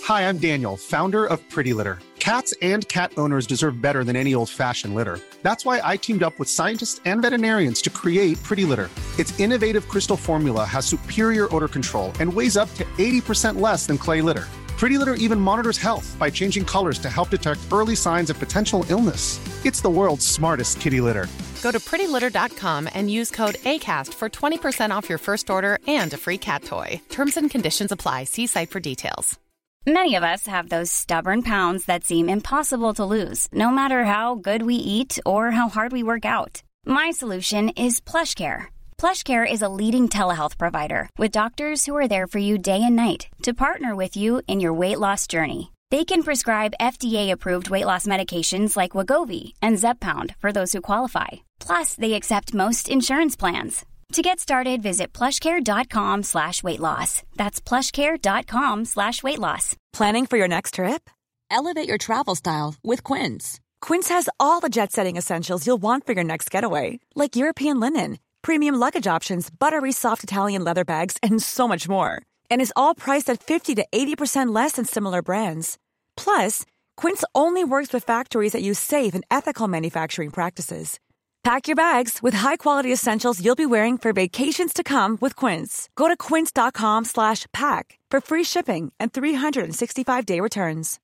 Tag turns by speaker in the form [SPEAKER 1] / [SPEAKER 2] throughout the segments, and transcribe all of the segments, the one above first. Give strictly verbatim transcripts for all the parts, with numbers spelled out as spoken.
[SPEAKER 1] Hi, I'm Daniel, founder of Pretty Litter. Cats and cat owners deserve better than any old-fashioned litter. That's why I teamed up with scientists and veterinarians to create Pretty Litter. Its innovative crystal formula has superior odor control and weighs up to eighty percent less than clay litter. Pretty Litter even monitors health by changing colors to help detect early signs of potential illness. It's the world's smartest kitty litter.
[SPEAKER 2] Go to pretty litter dot com and use code ACAST for twenty percent off your first order and a free cat toy. Terms and conditions apply. See site for details.
[SPEAKER 3] Many of us have those stubborn pounds that seem impossible to lose, no matter how good we eat or how hard we work out. My solution is PlushCare. PlushCare is a leading telehealth provider with doctors who are there for you day and night to partner with you in your weight loss journey. They can prescribe F D A-approved weight loss medications like Wegovy and Zepbound for those who qualify. Plus, they accept most insurance plans. To get started, visit plushcare.com slash weight loss. That's plushcare.com slash weight loss.
[SPEAKER 4] Planning for your next trip? Elevate your travel style with Quince. Quince has all the jet-setting essentials you'll want for your next getaway, like European linen, premium luggage options, buttery soft Italian leather bags, and so much more. And is all priced at fifty to eighty percent less than similar brands. Plus, Quince only works with factories that use safe and ethical manufacturing practices. Pack your bags with high-quality essentials you'll be wearing for vacations to come with Quince. Go to quince.com slash pack for free shipping and three sixty-five day returns.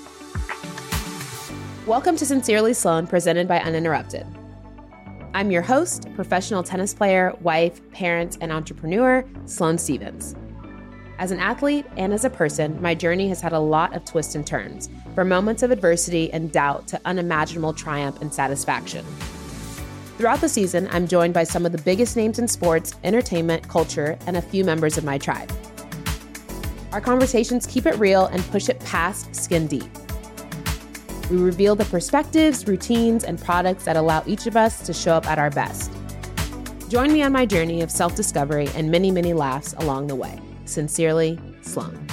[SPEAKER 5] Welcome to Sincerely Sloan, presented by Uninterrupted. I'm your host, professional tennis player, wife, parent, and entrepreneur, Sloane Stevens. As an athlete and as a person, my journey has had a lot of twists and turns, from moments of adversity and doubt to unimaginable triumph and satisfaction. Throughout the season, I'm joined by some of the biggest names in sports, entertainment, culture, and a few members of my tribe. Our conversations keep it real and push it past skin deep. We reveal the perspectives, routines, and products that allow each of us to show up at our best. Join me on my journey of self-discovery and many, many laughs along the way. Sincerely, Sloane.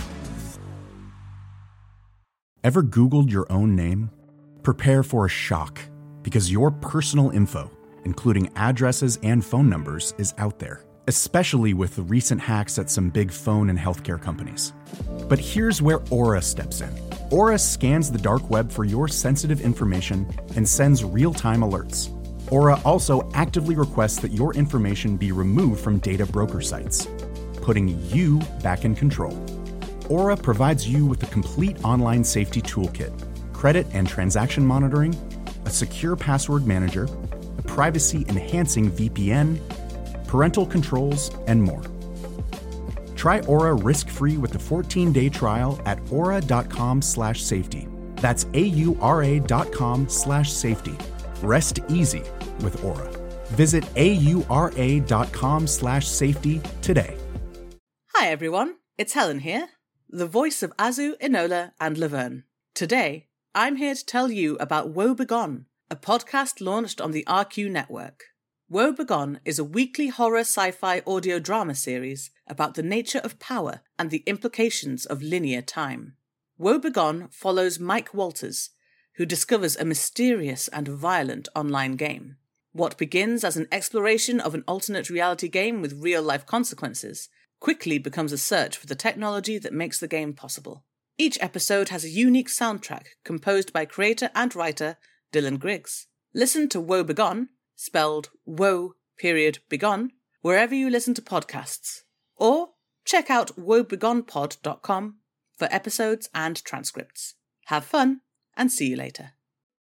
[SPEAKER 6] Ever Googled your own name? Prepare for a shock, because your personal info, including addresses and phone numbers, is out there, especially with the recent hacks at some big phone and healthcare companies. But here's where Aura steps in. Aura scans the dark web for your sensitive information and sends real-time alerts. Aura also actively requests that your information be removed from data broker sites, putting you back in control. Aura provides you with a complete online safety toolkit, credit and transaction monitoring, a secure password manager, a privacy-enhancing V P N, parental controls, and more. Try Aura risk-free with a fourteen-day trial at aura.com slash safety. That's A-U-R-A dot com slash safety. Rest easy with Aura. Visit A-U-R-A dot com slash safety today.
[SPEAKER 7] Hi everyone, it's Helen here, the voice of Azu, Enola, and Laverne. Today, I'm here to tell you about Woe Begone, a podcast launched on the R Q network. Woe Begone is a weekly horror sci-fi audio drama series about the nature of power and the implications of linear time. Woe Begone follows Mike Walters, who discovers a mysterious and violent online game. What begins as an exploration of an alternate reality game with real-life consequences quickly becomes a search for the technology that makes the game possible. Each episode has a unique soundtrack composed by creator and writer Dylan Griggs. Listen to Woe Begone, spelled Woe period Begone, wherever you listen to podcasts. Or check out woe begone pod dot com for episodes and transcripts. Have fun, and see you later.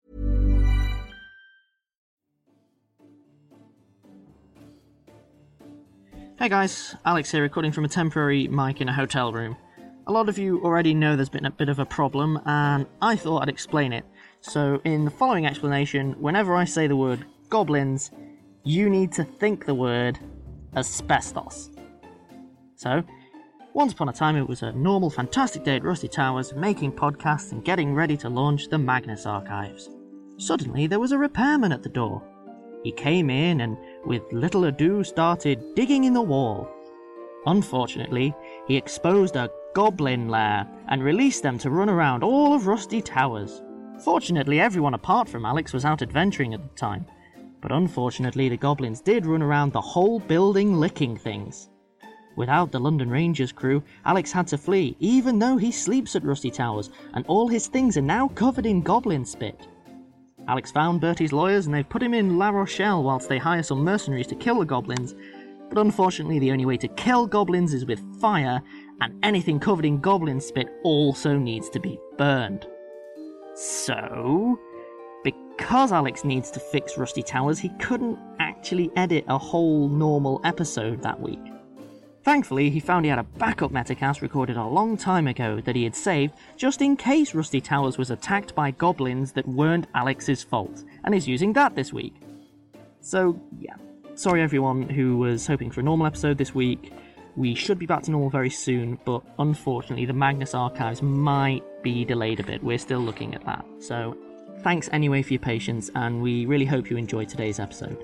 [SPEAKER 8] Hey guys, Alex here, recording from a temporary mic in a hotel room. A lot of you already know there's been a bit of a problem, and I thought I'd explain it. So in the following explanation, whenever I say the word goblins, you need to think the word asbestos. So, once upon a time it was a normal, fantastic day at Rusty Towers, making podcasts and getting ready to launch the Magnus Archives. Suddenly there was a repairman at the door. He came in and, with little ado, started digging in the wall. Unfortunately, he exposed a goblin lair and released them to run around all of Rusty Towers. Fortunately, everyone apart from Alex was out adventuring at the time, but unfortunately the goblins did run around the whole building licking things. Without the London Rangers crew, Alex had to flee, even though he sleeps at Rusty Towers, and all his things are now covered in goblin spit. Alex found Bertie's lawyers and they've put him in La Rochelle whilst they hire some mercenaries to kill the goblins, but unfortunately the only way to kill goblins is with fire, and anything covered in goblin spit also needs to be burned. So, because Alex needs to fix Rusty Towers, he couldn't actually edit a whole normal episode that week. Thankfully, he found he had a backup Metacast recorded a long time ago that he had saved just in case Rusty Towers was attacked by goblins that weren't Alex's fault, and is using that this week. So, yeah. Sorry everyone who was hoping for a normal episode this week. We should be back to normal very soon, but unfortunately the Magnus Archives might be delayed a bit. We're still looking at that. So, thanks anyway for your patience, and we really hope you enjoyed today's episode.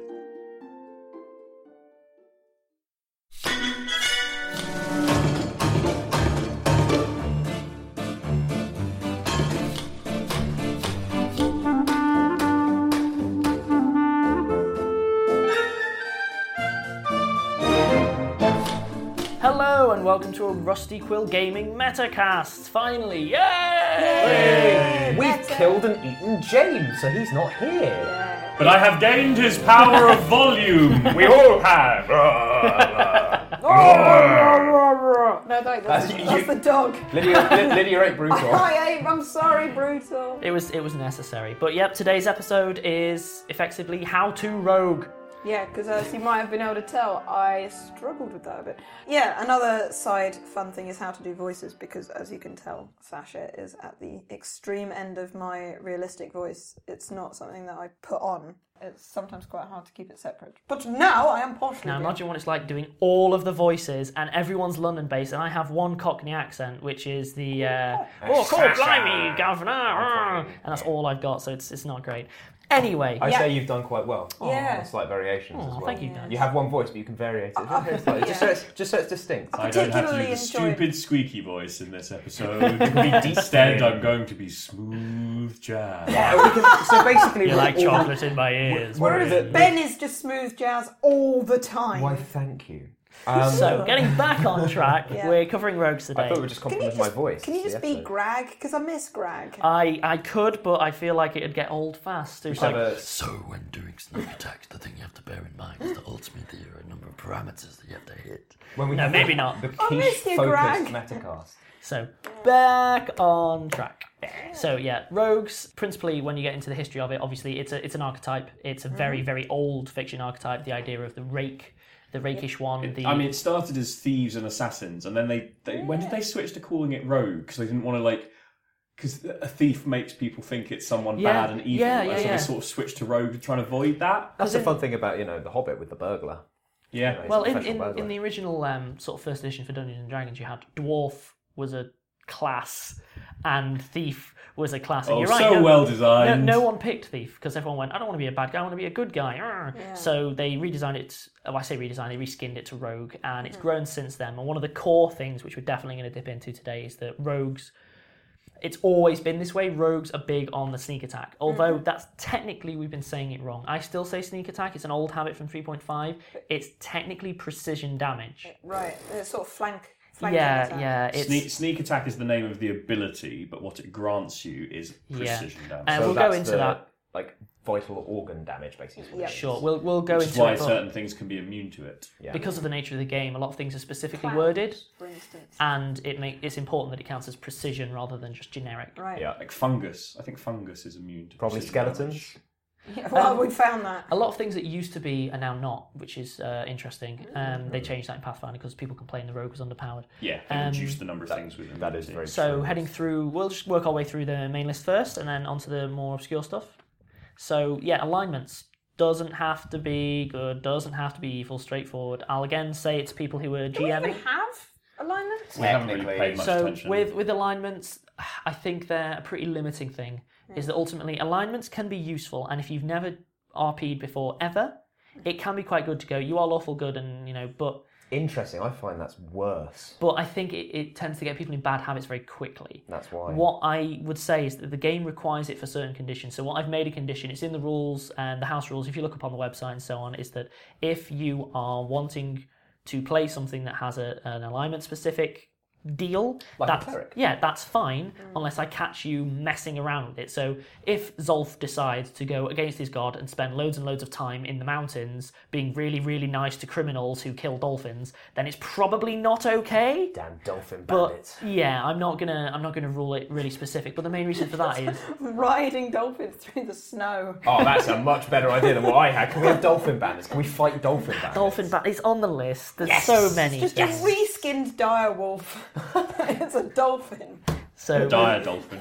[SPEAKER 8] Hello and welcome to a Rusty Quill Gaming Metacast. Finally, yay!
[SPEAKER 9] Yay! We've Meta. killed and eaten James, so he's not here.
[SPEAKER 10] Yeah. But I have gained his power of volume. We all have.
[SPEAKER 11] No, don't. That's, uh, that's the dog.
[SPEAKER 9] Lydia, Lydia ate Brutal.
[SPEAKER 11] I ate. I'm sorry, Brutal.
[SPEAKER 8] It was it was necessary. But yep, today's episode is effectively how to rogue.
[SPEAKER 11] Yeah, because as you might have been able to tell, I struggled with that a bit. Yeah, another side fun thing is how to do voices, because as you can tell, Sasha is at the extreme end of my realistic voice. It's not something that I put on. It's sometimes quite hard to keep it separate. But now I am partially.
[SPEAKER 8] Now imagine what it's like doing all of the voices and everyone's London-based, and I have one Cockney accent, which is the uh, oh, cool, blimey, governor, and that's all I've got. So it's it's not great. Anyway,
[SPEAKER 9] I
[SPEAKER 11] yeah.
[SPEAKER 9] say you've done quite well.
[SPEAKER 11] Yeah,
[SPEAKER 9] on slight variations
[SPEAKER 8] oh,
[SPEAKER 9] as well.
[SPEAKER 8] Thank you, Dan.
[SPEAKER 9] You have one voice, but you can vary it.
[SPEAKER 11] Uh,
[SPEAKER 9] just, yeah. just, so it's, just so it's distinct.
[SPEAKER 10] I don't have to do the stupid squeaky voice in this episode. Instead, I'm going to be smooth jazz.
[SPEAKER 9] Yeah, we can, so basically,
[SPEAKER 8] you like chocolate in my ears.
[SPEAKER 11] Whereas Ben is just smooth jazz all the time.
[SPEAKER 9] Why, thank you.
[SPEAKER 8] Um, so, getting back on track, yeah. We're covering rogues today.
[SPEAKER 9] I thought we were just complimenting my voice.
[SPEAKER 11] Can you just be Greg? Because I miss Greg.
[SPEAKER 8] I, I could, but I feel like it'd get old fast. It's like,
[SPEAKER 12] a... So, when doing sneak attacks, the thing you have to bear in mind is that ultimately there are a number of parameters that you have to hit.
[SPEAKER 9] When we
[SPEAKER 8] no, maybe not.
[SPEAKER 9] The quiche-focused Metacast.
[SPEAKER 8] So, back on track. So yeah, rogues, principally when you get into the history of it, obviously it's a it's an archetype. It's a very, very old fiction archetype, the idea of the rake. The rakish one. The...
[SPEAKER 10] I mean, it started as thieves and assassins, and then they, they when did they switch to calling it rogue? Because they didn't want to like, because a thief makes people think it's someone
[SPEAKER 8] yeah.
[SPEAKER 10] bad and evil,
[SPEAKER 8] yeah, yeah,
[SPEAKER 10] so
[SPEAKER 8] yeah.
[SPEAKER 10] they sort of switched to rogue to try and avoid that.
[SPEAKER 9] That's the fun thing about you know the Hobbit with the burglar.
[SPEAKER 10] Yeah.
[SPEAKER 9] You know,
[SPEAKER 8] well, in in, in the original um, sort of first edition for Dungeons and Dragons, you had dwarf was a class, and thief was a class. And
[SPEAKER 10] oh,
[SPEAKER 8] you're right,
[SPEAKER 10] so
[SPEAKER 8] no,
[SPEAKER 10] well designed.
[SPEAKER 8] No, no one picked thief because everyone went, I don't want to be a bad guy, I want to be a good guy.
[SPEAKER 11] Yeah.
[SPEAKER 8] So they redesigned it, oh, I say redesigned, they reskinned it to rogue, and it's mm. grown since then. And one of the core things, which we're definitely going to dip into today, is that rogues, it's always been this way, rogues are big on the sneak attack. Although mm-hmm. that's technically, we've been saying it wrong. I still say sneak attack, it's an old habit from three point five. It's technically precision damage.
[SPEAKER 11] Right, it's sort of flank.
[SPEAKER 8] Yeah,
[SPEAKER 11] attack.
[SPEAKER 8] yeah. It's...
[SPEAKER 10] Sneak, sneak attack is the name of the ability, but what it grants you is precision
[SPEAKER 8] yeah.
[SPEAKER 10] damage.
[SPEAKER 8] And
[SPEAKER 9] so
[SPEAKER 8] we'll
[SPEAKER 9] that's
[SPEAKER 8] go into
[SPEAKER 9] the,
[SPEAKER 8] that.
[SPEAKER 9] Like vital organ damage, basically.
[SPEAKER 8] Yeah. Sure, we'll we'll go
[SPEAKER 10] Which
[SPEAKER 8] into
[SPEAKER 10] is why
[SPEAKER 8] it.
[SPEAKER 10] certain things can be immune to it.
[SPEAKER 8] Yeah. Because of the nature of the game, a lot of things are specifically
[SPEAKER 11] Clouds,
[SPEAKER 8] worded,
[SPEAKER 11] for instance.
[SPEAKER 8] and it make it's important that it counts as precision rather than just generic.
[SPEAKER 11] Right.
[SPEAKER 10] Yeah, like fungus. I think fungus is immune to
[SPEAKER 9] probably skeletons.
[SPEAKER 10] Damage.
[SPEAKER 11] Yeah, well, um, we found that.
[SPEAKER 8] A lot of things that used to be are now not, which is uh, interesting. Um, they changed that in Pathfinder because people complained the rogue was underpowered.
[SPEAKER 10] Yeah, they
[SPEAKER 8] um,
[SPEAKER 10] reduced the number of
[SPEAKER 9] that,
[SPEAKER 10] things with them.
[SPEAKER 9] That is very
[SPEAKER 8] So
[SPEAKER 9] true.
[SPEAKER 8] heading through, we'll just work our way through the main list first and then onto the more obscure stuff. So yeah, alignments. Doesn't have to be good, doesn't have to be evil, straightforward. I'll again say it's people who are GMing.
[SPEAKER 11] Do we even have alignments?
[SPEAKER 10] We haven't really paid much
[SPEAKER 8] so
[SPEAKER 10] attention.
[SPEAKER 8] with, with alignments, I think they're a pretty limiting thing. Yeah. Is that ultimately alignments can be useful, and if you've never R P'd before ever, it can be quite good to go, you are lawful good, and you know, but
[SPEAKER 9] interesting. I find that's worse.
[SPEAKER 8] But I think it, it tends to get people in bad habits very quickly.
[SPEAKER 9] That's why.
[SPEAKER 8] What I would say is that the game requires it for certain conditions. So what I've made a condition, it's in the rules and the house rules, if you look up on the website and so on, is that if you are wanting to play something that has a, an alignment-specific deal,
[SPEAKER 9] like
[SPEAKER 8] that,
[SPEAKER 9] a cleric.
[SPEAKER 8] yeah, that's fine, unless I catch you messing around with it. So if Zolf decides to go against his god and spend loads and loads of time in the mountains being really, really nice to criminals who kill dolphins, then it's probably not okay.
[SPEAKER 9] Damn dolphin
[SPEAKER 8] But
[SPEAKER 9] bandits.
[SPEAKER 8] yeah, I'm not gonna I'm not gonna rule it really specific. But the main reason for that is
[SPEAKER 11] riding dolphins through the snow.
[SPEAKER 9] Oh, that's a much better idea than what I had. Can we have dolphin bandits? Can we fight dolphin bandits?
[SPEAKER 8] dolphin ba- it's on the list. There's
[SPEAKER 9] Yes!
[SPEAKER 8] so many.
[SPEAKER 11] Just
[SPEAKER 8] Yes.
[SPEAKER 11] a reskinned dire wolf. It's a dolphin.
[SPEAKER 8] So
[SPEAKER 10] Dire dolphin.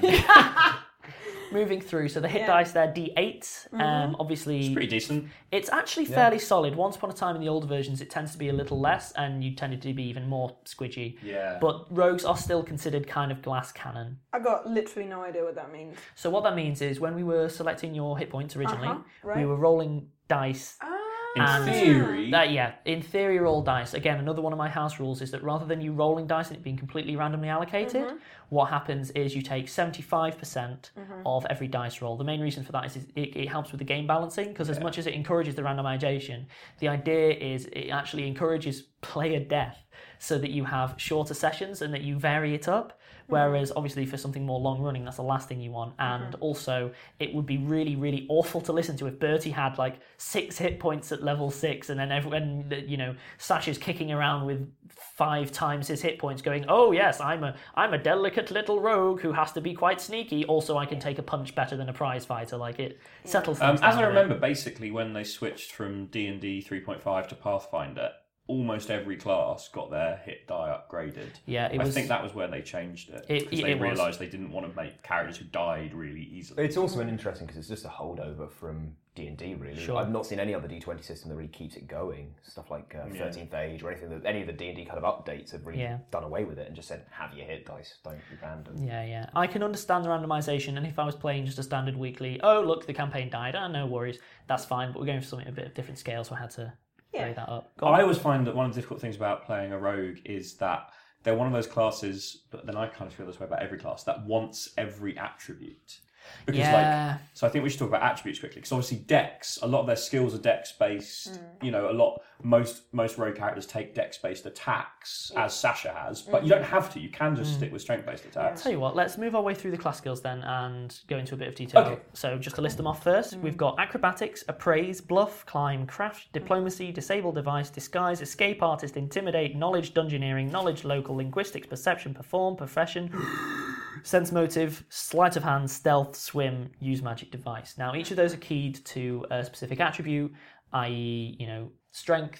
[SPEAKER 8] moving through, so the hit
[SPEAKER 11] Yeah.
[SPEAKER 8] dice there, D eight.
[SPEAKER 11] Mm-hmm.
[SPEAKER 8] Um, obviously,
[SPEAKER 10] It's pretty decent.
[SPEAKER 8] it's actually fairly solid. Once upon a time in the older versions, it tends to be a little less, and you tended to be even more squidgy.
[SPEAKER 10] Yeah.
[SPEAKER 8] But rogues are still considered kind of glass cannon.
[SPEAKER 11] I got literally no idea what that means.
[SPEAKER 8] So what that means is when we were selecting your hit points originally,
[SPEAKER 11] Uh-huh, right.
[SPEAKER 8] we were rolling dice.
[SPEAKER 10] In
[SPEAKER 8] And
[SPEAKER 10] theory,
[SPEAKER 8] That, yeah, in theory, roll dice. Again, another one of my house rules is that rather than you rolling dice and it being completely randomly allocated,
[SPEAKER 11] Mm-hmm.
[SPEAKER 8] what happens is you take seventy-five percent
[SPEAKER 11] Mm-hmm.
[SPEAKER 8] of every dice roll. The main reason for that is it, it helps with the game balancing, because as much as it encourages the randomization, the idea is it actually encourages player death so that you have shorter sessions and that you vary it up. Whereas, obviously, for something more long-running, that's the last thing you want. And also, it would be really, really awful to listen to if Bertie had, like, six hit points at level six, and then everyone, you know, Sasha's kicking around with five times his hit points going, oh, yes, I'm a I'm a delicate little rogue who has to be quite sneaky. Also, I can take a punch better than a prize fighter. Like, it settles
[SPEAKER 10] um,
[SPEAKER 8] things down
[SPEAKER 10] as I
[SPEAKER 8] a bit.
[SPEAKER 10] remember, basically, when they switched from D and D three point five to Pathfinder, almost every class got their hit die upgraded.
[SPEAKER 8] Yeah, it
[SPEAKER 10] I
[SPEAKER 8] was-
[SPEAKER 10] think that was where they changed it.
[SPEAKER 8] It-
[SPEAKER 10] because
[SPEAKER 8] it
[SPEAKER 10] they
[SPEAKER 8] was.
[SPEAKER 10] realised they didn't want to make characters who died really easily.
[SPEAKER 9] It's also an interesting because it's just a holdover from D and D, really.
[SPEAKER 8] Sure.
[SPEAKER 9] I've not seen any other D twenty system that really keeps it going. Stuff like uh,
[SPEAKER 10] Yeah.
[SPEAKER 9] thirteenth Age or anything that any of the D and D kind of updates have really
[SPEAKER 8] Yeah.
[SPEAKER 9] done away with it and just said, have your hit dice, don't be random.
[SPEAKER 8] Yeah, yeah. I can understand the randomization, and if I was playing just a standard weekly, oh, look, the campaign died, ah, no worries, that's fine, but we're going for something a bit of different scale, so I had to play that up. Go on.
[SPEAKER 10] I always find that one of the difficult things about playing a rogue is that they're one of those classes, but then I kind of feel this way about every class, that wants every attribute. Because
[SPEAKER 8] Yeah.
[SPEAKER 10] like, so I think we should talk about attributes quickly, because obviously Dex, a lot of their skills are Dex based. You know, a lot most most rogue characters take Dex based attacks, as Sasha has, but you don't have to. You can just stick with strength based attacks.
[SPEAKER 8] Tell you what, let's move our way through the class skills then and go into a bit of detail.
[SPEAKER 10] Okay.
[SPEAKER 8] So just to list them off first, we've got acrobatics, appraise, bluff, climb, craft, diplomacy, disable device, disguise, escape artist, intimidate, knowledge, dungeoneering, knowledge, local, linguistics, perception, perform, profession, sense motive, sleight of hand, stealth, swim, use magic device. Now each of those are keyed to a specific attribute, that is, you know, strength,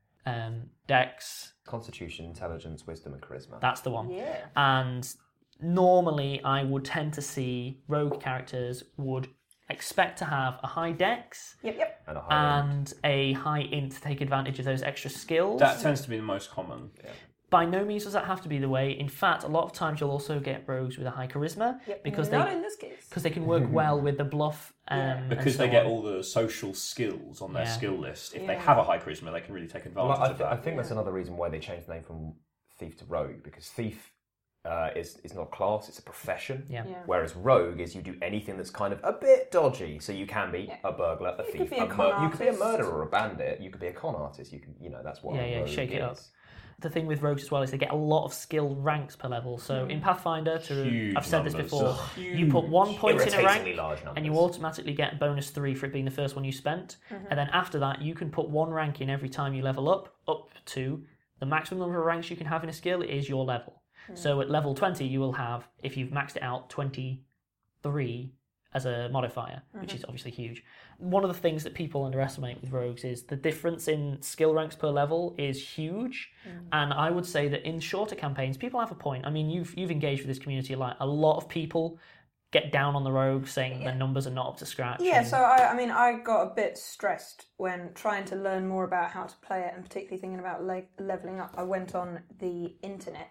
[SPEAKER 8] um, dex.
[SPEAKER 9] Constitution, intelligence, wisdom, and charisma.
[SPEAKER 8] That's the one.
[SPEAKER 11] Yeah.
[SPEAKER 8] And normally I would tend to see rogue characters would expect to have a high dex
[SPEAKER 11] Yep, yep.
[SPEAKER 9] And a high
[SPEAKER 8] and a high int to take advantage of those extra skills.
[SPEAKER 10] That tends to be the most common.
[SPEAKER 8] By no means does that have to be the way. In fact, a lot of times you'll also get rogues with a high charisma
[SPEAKER 11] Yep.
[SPEAKER 8] because
[SPEAKER 11] Not
[SPEAKER 8] they
[SPEAKER 11] in this case.
[SPEAKER 8] because they can work well with the bluff. Um, and
[SPEAKER 10] Because they
[SPEAKER 8] so
[SPEAKER 10] get
[SPEAKER 8] on.
[SPEAKER 10] all the social skills on their
[SPEAKER 8] Yeah.
[SPEAKER 10] skill list. If they
[SPEAKER 11] Yeah.
[SPEAKER 10] have a high charisma, they can really take advantage
[SPEAKER 9] Well, I,
[SPEAKER 10] of
[SPEAKER 9] th- I
[SPEAKER 10] that.
[SPEAKER 9] think that's another reason why they changed the name from Thief to Rogue, because Thief uh, is, is not a class, it's a profession.
[SPEAKER 8] Yeah.
[SPEAKER 11] Yeah.
[SPEAKER 9] Whereas Rogue is you do anything that's kind of a bit dodgy. So you can be
[SPEAKER 11] Yeah.
[SPEAKER 9] a burglar, a
[SPEAKER 11] You
[SPEAKER 9] thief,
[SPEAKER 11] could be a
[SPEAKER 9] a
[SPEAKER 11] con
[SPEAKER 9] you could be a
[SPEAKER 11] artist.
[SPEAKER 9] murderer or a bandit, you could be a con artist, you can, you know, that's what
[SPEAKER 8] Yeah,
[SPEAKER 9] a
[SPEAKER 8] yeah,
[SPEAKER 9] rogue
[SPEAKER 8] shake it
[SPEAKER 9] is.
[SPEAKER 8] up. The thing with rogues as well is they get a lot of skill ranks per level. So in Pathfinder, to
[SPEAKER 10] Huge
[SPEAKER 8] I've said this
[SPEAKER 10] numbers.
[SPEAKER 8] before,
[SPEAKER 10] Ugh,
[SPEAKER 8] you put one point in a
[SPEAKER 9] Irritatingly
[SPEAKER 8] rank,
[SPEAKER 9] large
[SPEAKER 8] and you
[SPEAKER 9] numbers.
[SPEAKER 8] automatically get bonus three for it being the first one you spent. And then after that, you can put one rank in every time you level up, up to the maximum number of ranks you can have in a skill is your level. So at level twenty, you will have, if you've maxed it out, twenty-three as a modifier, which is obviously huge. One of the things that people underestimate with rogues is the difference in skill ranks per level is huge. And I would say that in shorter campaigns, people have a point. I mean, you've you've engaged with this community a lot. A lot of people get down on the rogue saying
[SPEAKER 11] Yeah.
[SPEAKER 8] their numbers are not up to scratch.
[SPEAKER 11] Yeah,
[SPEAKER 8] and-
[SPEAKER 11] so I, I mean, I got a bit stressed when trying to learn more about how to play it, and particularly thinking about le- leveling up. I went on the internet,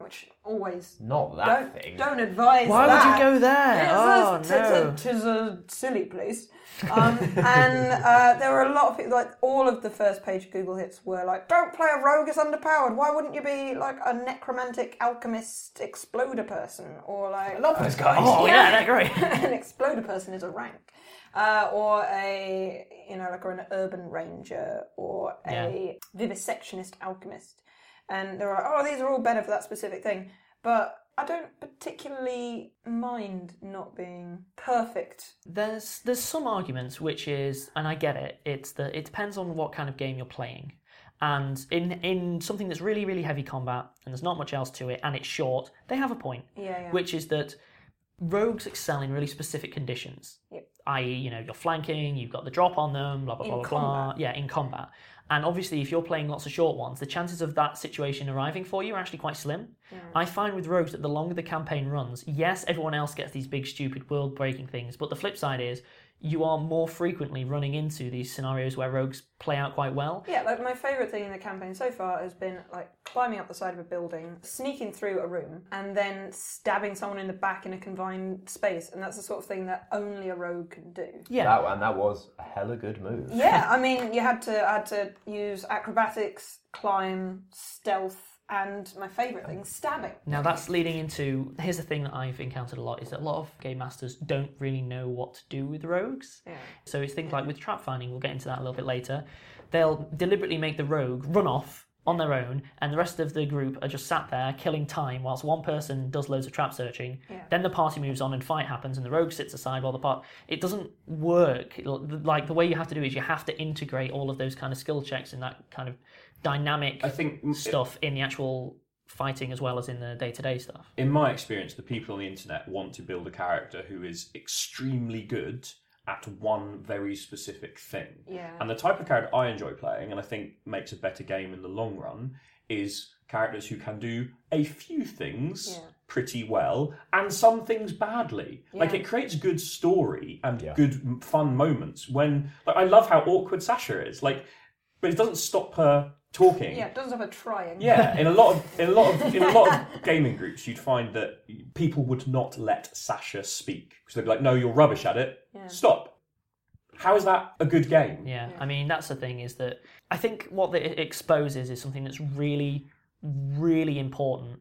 [SPEAKER 11] which always
[SPEAKER 9] not that
[SPEAKER 11] don't,
[SPEAKER 9] thing.
[SPEAKER 11] Don't advise.
[SPEAKER 8] Why
[SPEAKER 11] that.
[SPEAKER 8] would you go there?
[SPEAKER 11] It's
[SPEAKER 8] Oh
[SPEAKER 11] a, it's
[SPEAKER 8] no!
[SPEAKER 11] a, it's a silly place. Um, and uh, there were a lot of people, like all of the first page Google hits were like, "Don't play a rogue; it's underpowered. Why wouldn't you be like a necromantic alchemist exploder person?" Or like,
[SPEAKER 9] I love those guys.
[SPEAKER 8] Oh yeah, they're great.
[SPEAKER 11] An exploder person is a rank. Uh, or a, you know, like or an urban ranger, or a yeah. vivisectionist alchemist. And they were like, oh, these are all better for that specific thing. But I don't particularly mind not being perfect.
[SPEAKER 8] There's there's some arguments which is, and I get it, it's the it depends on what kind of game you're playing. And in in something that's really, really heavy combat, and there's not much else to it, and it's short, they have a point.
[SPEAKER 11] Yeah, yeah.
[SPEAKER 8] Which is that rogues excel in really specific conditions.
[SPEAKER 11] Yep.
[SPEAKER 8] that is, you know, you're flanking, you've got the drop on them, blah, blah, blah,
[SPEAKER 11] in
[SPEAKER 8] blah,
[SPEAKER 11] combat.
[SPEAKER 8] blah. Yeah, in combat. And obviously, if you're playing lots of short ones, the chances of that situation arriving for you are actually quite slim.
[SPEAKER 11] Yeah.
[SPEAKER 8] I find with rogues that the longer the campaign runs, yes, everyone else gets these big, stupid, world-breaking things, but the flip side is you are more frequently running into these scenarios where rogues play out quite well.
[SPEAKER 11] Yeah, like my favourite thing in the campaign so far has been like climbing up the side of a building, sneaking through a room, and then stabbing someone in the back in a confined space, and that's the sort of thing that only a rogue can do.
[SPEAKER 8] Yeah,
[SPEAKER 9] that, and that was a hella good move.
[SPEAKER 11] Yeah, I mean, you had to had to use acrobatics, climb, stealth, and my favourite thing, stabbing.
[SPEAKER 8] Now that's leading into, here's the thing that I've encountered a lot, is that a lot of game masters don't really know what to do with rogues.
[SPEAKER 11] Yeah.
[SPEAKER 8] So it's things like with trap finding, we'll get into that a little bit later, they'll deliberately make the rogue run off on their own, and the rest of the group are just sat there killing time whilst one person does loads of trap searching.
[SPEAKER 11] Yeah.
[SPEAKER 8] Then the party moves on and fight happens and the rogue sits aside while the part... It doesn't work. Like, the way you have to do it is you have to integrate all of those kind of skill checks and that kind of dynamic
[SPEAKER 10] I think
[SPEAKER 8] stuff in the actual fighting as well as in the day-to-day stuff.
[SPEAKER 10] In my experience, the people on the internet want to build a character who is extremely good at one very specific thing.
[SPEAKER 11] Yeah.
[SPEAKER 10] And the type of character I enjoy playing, and I think makes a better game in the long run, is characters who can do a few things
[SPEAKER 11] Yeah.
[SPEAKER 10] pretty well and some things badly.
[SPEAKER 11] Yeah.
[SPEAKER 10] Like, it creates good story and
[SPEAKER 9] Yeah.
[SPEAKER 10] good fun moments when... Like, I love how awkward Sasha is. Like, but it doesn't stop her talking.
[SPEAKER 11] Yeah, it doesn't stop her trying.
[SPEAKER 10] Yeah, in a lot of in a lot of in a lot of gaming groups, you'd find that people would not let Sasha speak because they'd be like, "No, you're rubbish at it.
[SPEAKER 11] Yeah.
[SPEAKER 10] Stop." How is that a good game?
[SPEAKER 8] Yeah, I mean, that's the thing, is that I think what it exposes is something that's really, really important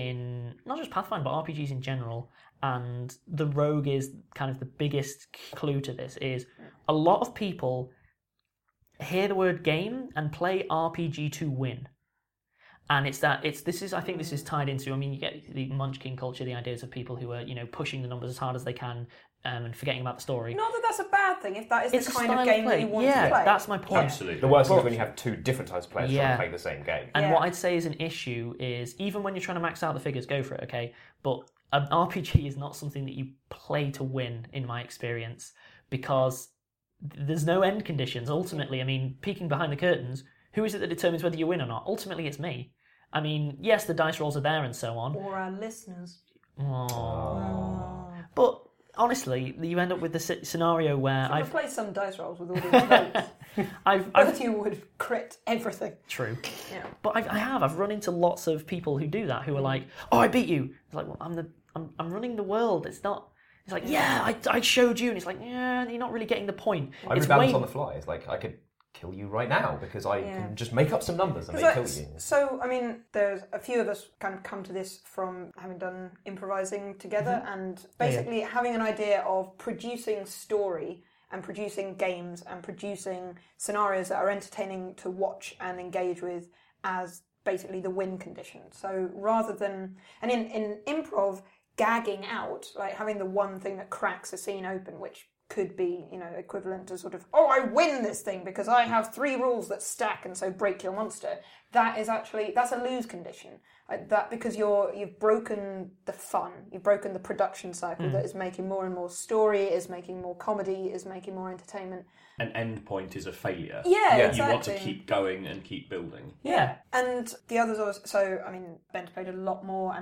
[SPEAKER 8] in not just Pathfinder, but R P Gs in general. And the rogue is kind of the biggest clue to this, is a lot of people hear the word game and play R P G to win. And it's that, it's, this is, I think this is tied into, I mean, you get the Munchkin culture, the ideas of people who are, you know, pushing the numbers as hard as they can um, and forgetting about the story.
[SPEAKER 11] Not that that's a bad thing, if that is
[SPEAKER 8] It's
[SPEAKER 11] the
[SPEAKER 8] a
[SPEAKER 11] kind
[SPEAKER 8] style
[SPEAKER 11] of
[SPEAKER 8] of
[SPEAKER 11] game
[SPEAKER 8] play.
[SPEAKER 11] that you want
[SPEAKER 8] Yeah,
[SPEAKER 11] to play.
[SPEAKER 8] that's my point.
[SPEAKER 10] Absolutely.
[SPEAKER 9] The worst thing
[SPEAKER 8] But-
[SPEAKER 9] is when you have two different types of players
[SPEAKER 8] Yeah.
[SPEAKER 9] trying to play the same game.
[SPEAKER 8] And
[SPEAKER 11] Yeah.
[SPEAKER 8] what I'd say is an issue is, even when you're trying to max out the figures, go for it, okay? But an R P G is not something that you play to win, in my experience, because there's no end conditions. Ultimately, I mean, peeking behind the curtains, who is it that determines whether you win or not? Ultimately, it's me. I mean, yes, the dice rolls are there and so on.
[SPEAKER 11] Or our listeners.
[SPEAKER 8] Aww. But honestly, you end up with the sce- scenario where
[SPEAKER 11] So
[SPEAKER 8] I've
[SPEAKER 11] I've played some dice rolls with all these votes.
[SPEAKER 8] I've,
[SPEAKER 11] Both
[SPEAKER 8] I've
[SPEAKER 11] of you would crit everything.
[SPEAKER 8] True.
[SPEAKER 11] Yeah.
[SPEAKER 8] But I've, I have. I've run into lots of people who do that, who are like, "Oh, I beat you." It's like, well, I'm the, I'm, I'm running the world. It's not. It's like, yeah, I, I showed you, and it's like, yeah, you're not really getting the point.
[SPEAKER 9] I
[SPEAKER 8] It's
[SPEAKER 9] rebalance
[SPEAKER 8] way-
[SPEAKER 9] on the fly. It's like I could kill you right now because I
[SPEAKER 11] Yeah.
[SPEAKER 9] can just make up some numbers and they
[SPEAKER 11] So,
[SPEAKER 9] kill you.
[SPEAKER 11] so, I mean, there's a few of us kind of come to this from having done improvising together
[SPEAKER 8] Mm-hmm.
[SPEAKER 11] and basically having an idea of producing story and producing games and producing scenarios that are entertaining to watch and engage with as basically the win condition. So rather than, and in, in improv, gagging out, like having the one thing that cracks a scene open, which could be, you know, equivalent to sort of, oh, I win this thing because I have three rules that stack and so break your monster. That is actually, that's a lose condition. Like that, because you're, you've broken the fun, you've broken the production cycle
[SPEAKER 10] Mm.
[SPEAKER 11] that is making more and more story, is making more comedy, is making more entertainment.
[SPEAKER 10] An end point is a failure.
[SPEAKER 11] Yeah,
[SPEAKER 10] You
[SPEAKER 11] exactly.
[SPEAKER 10] want to keep going and keep building.
[SPEAKER 11] Yeah. And the others, also, so, I mean, Ben's played a lot more and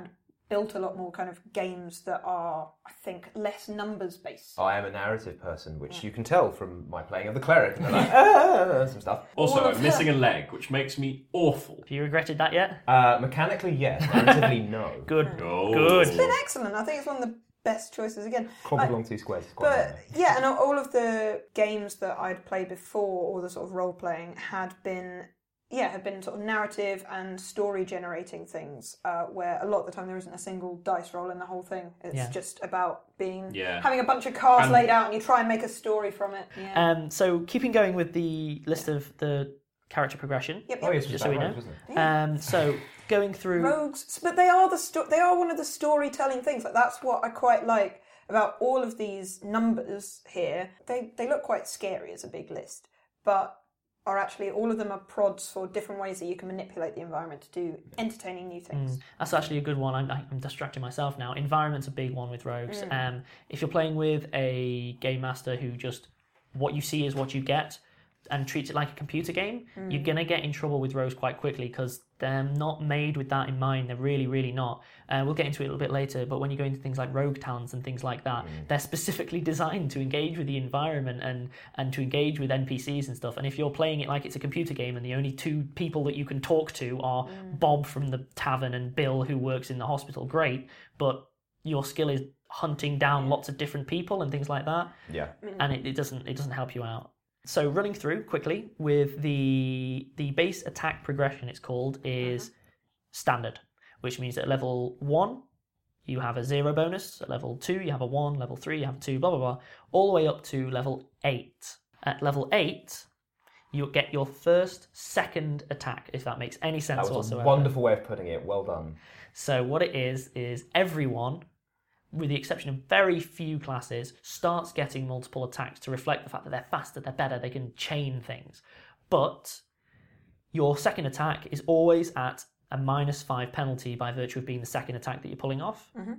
[SPEAKER 11] built a lot more kind of games that are, I think, less numbers based.
[SPEAKER 9] I am a narrative person, which yeah. you can tell from my playing of the cleric. And like, ah, some stuff.
[SPEAKER 10] Also, I'm missing a leg, which makes me awful.
[SPEAKER 8] Have you regretted that yet?
[SPEAKER 9] Uh, mechanically, yes. Narratively, no.
[SPEAKER 8] Good.
[SPEAKER 10] Oh.
[SPEAKER 8] Good.
[SPEAKER 11] It's been excellent. I think it's one of the best choices again.
[SPEAKER 9] Crop along two squares. Quite
[SPEAKER 11] but
[SPEAKER 9] funny.
[SPEAKER 11] yeah, and all of the games that I'd played before, all the sort of role playing, had been. Yeah, have been sort of narrative and story generating things uh, where a lot of the time there isn't a single dice roll in the whole thing. It's
[SPEAKER 8] yeah.
[SPEAKER 11] just about being
[SPEAKER 10] yeah.
[SPEAKER 11] having a bunch of cards
[SPEAKER 10] and,
[SPEAKER 11] laid out and you try and make a story from it. Yeah.
[SPEAKER 8] Um, so keeping going with the list of the character progression.
[SPEAKER 11] Yep, yep.
[SPEAKER 9] Oh, yes,
[SPEAKER 8] just so we know.
[SPEAKER 9] Rogues, wasn't it?
[SPEAKER 8] Yeah. Um, so going through
[SPEAKER 11] rogues, but they are the sto- they are one of the storytelling things. Like that's what I quite like about all of these numbers here. They they look quite scary as a big list, but are actually, all of them are prods for different ways that you can manipulate the environment to do entertaining new things.
[SPEAKER 8] Mm, that's actually a good one. I'm, I'm distracting myself now. Environment's a big one with rogues. Mm. Um, if you're playing with a game master who just, what you see is what you get, and treats it like a computer game, mm. you're going to get in trouble with rogues quite quickly because they're not made with that in mind. They're really, really not. Uh, we'll get into it a little bit later, but when you go into things like rogue talents and things like that, mm. they're specifically designed to engage with the environment and, and to engage with N P Cs and stuff. And if you're playing it like it's a computer game and the only two people that you can talk to are mm. Bob from the tavern and Bill who works in the hospital, great, but your skill is hunting down lots of different people and things like that.
[SPEAKER 9] Yeah.
[SPEAKER 8] And it, it doesn't it doesn't help you out. So running through quickly with the the base attack progression, it's called, is uh-huh. standard, which means that at level one you have a zero bonus, at level two you have a one, level three you have a two, blah blah blah, all the way up to level eight. At level eight, you get your first second attack, if that makes any sense
[SPEAKER 9] whatsoever. That was
[SPEAKER 8] whatsoever.
[SPEAKER 9] a wonderful way of putting it. Well done.
[SPEAKER 8] So what it is is everyone, with the exception of very few classes, starts getting multiple attacks to reflect the fact that they're faster, they're better, they can chain things. But your second attack is always at a minus five penalty by virtue of being the second attack that you're pulling off.
[SPEAKER 11] Mm-hmm.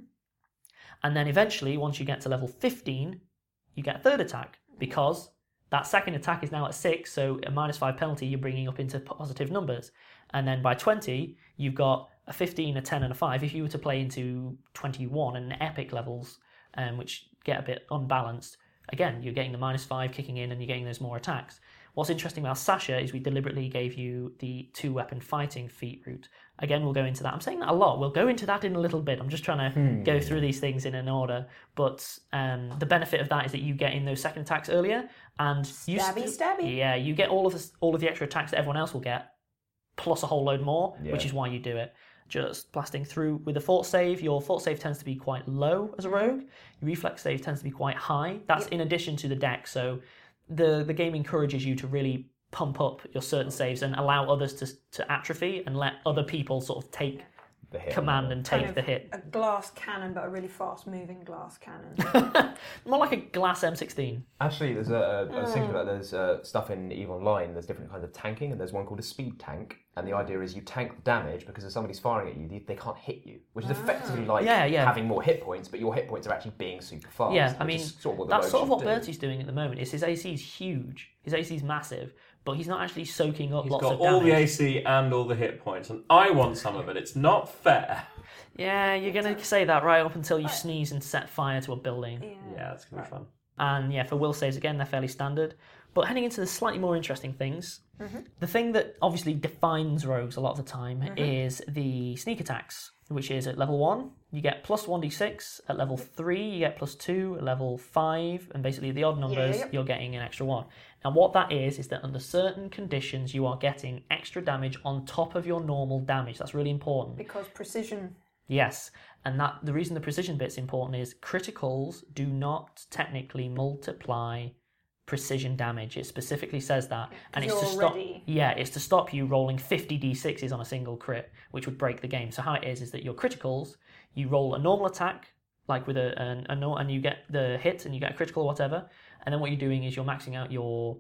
[SPEAKER 8] And then eventually, once you get to level fifteen, you get a third attack because that second attack is now at six, so a minus five penalty you're bringing up into positive numbers. And then by twenty, you've got a fifteen, a ten, and a five. If you were to play into twenty-one and epic levels, um, which get a bit unbalanced, again, you're getting the minus five kicking in and you're getting those more attacks. What's interesting about Sasha is we deliberately gave you the two-weapon fighting feat route. Again, we'll go into that. I'm saying that a lot. We'll go into that in a little bit. I'm just trying to hmm. go through these things in an order. But um, the benefit of that is that you get in those second attacks earlier, and you
[SPEAKER 11] stabby,
[SPEAKER 8] st-
[SPEAKER 11] stabby.
[SPEAKER 8] Yeah, you get all of the, all of the extra attacks that everyone else will get, plus a whole load more, yeah. which is why you do it. Just blasting through with a fort save. Your fort save tends to be quite low as a rogue. Your reflex save tends to be quite high. That's yep. in addition to the dex. So the the game encourages you to really pump up your certain saves and allow others to to atrophy and let other people sort of take
[SPEAKER 9] the hit,
[SPEAKER 8] command and take
[SPEAKER 11] kind of
[SPEAKER 8] the hit.
[SPEAKER 11] A glass cannon, but a really fast-moving glass cannon.
[SPEAKER 8] More like a glass M sixteen.
[SPEAKER 9] Actually, there's a, I was thinking about there's uh, stuff in EVE Online. There's different kinds of tanking, and there's one called a speed tank. And the idea is you tank the damage because if somebody's firing at you, they, they can't hit you, which is effectively like
[SPEAKER 8] yeah, yeah.
[SPEAKER 9] having more hit points, but your hit points are actually being super fast.
[SPEAKER 8] Yeah, I mean,
[SPEAKER 9] sort of what
[SPEAKER 8] that's sort of what
[SPEAKER 9] do.
[SPEAKER 8] Bertie's doing at the moment. Is his A C is huge, his A C is massive, but he's not actually soaking up
[SPEAKER 10] he's
[SPEAKER 8] lots
[SPEAKER 10] of
[SPEAKER 8] damage.
[SPEAKER 10] He's got all the A C and all the hit points, and I want some of it. It's not fair.
[SPEAKER 8] Yeah, you're going to say that right up until you sneeze and set fire to a building.
[SPEAKER 11] Yeah,
[SPEAKER 10] yeah that's going to be fun.
[SPEAKER 8] And yeah, for will saves, again, they're fairly standard. But heading into the slightly more interesting things, mm-hmm. the thing that obviously defines rogues a lot of the time mm-hmm. is the sneak attacks, which is at level one, you get plus one d six, at level three, you get plus two, at level five, and basically the odd numbers, yeah, yeah. you're getting an extra one. Now what that is, is that under certain conditions, you are getting extra damage on top of your normal damage. That's really important.
[SPEAKER 11] Because precision...
[SPEAKER 8] Yes, and that the reason the precision bit's important is criticals do not technically multiply precision damage. It specifically says that, and it's to stop.
[SPEAKER 11] Already...
[SPEAKER 8] Yeah, it's to stop you rolling fifty d sixes on a single crit, which would break the game. So how it is is that your criticals, you roll a normal attack, like with a, a, a and you get the hit and you get a critical or whatever, and then what you're doing is you're maxing out your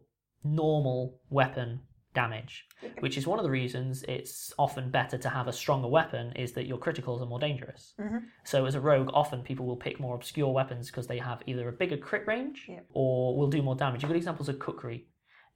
[SPEAKER 8] normal weapon damage, which is one of the reasons it's often better to have a stronger weapon, is that your criticals are more dangerous.
[SPEAKER 11] Mm-hmm.
[SPEAKER 8] So as a rogue, often people will pick more obscure weapons because they have either a bigger crit range
[SPEAKER 11] yep.
[SPEAKER 8] or will do more damage. A good example is a kukri.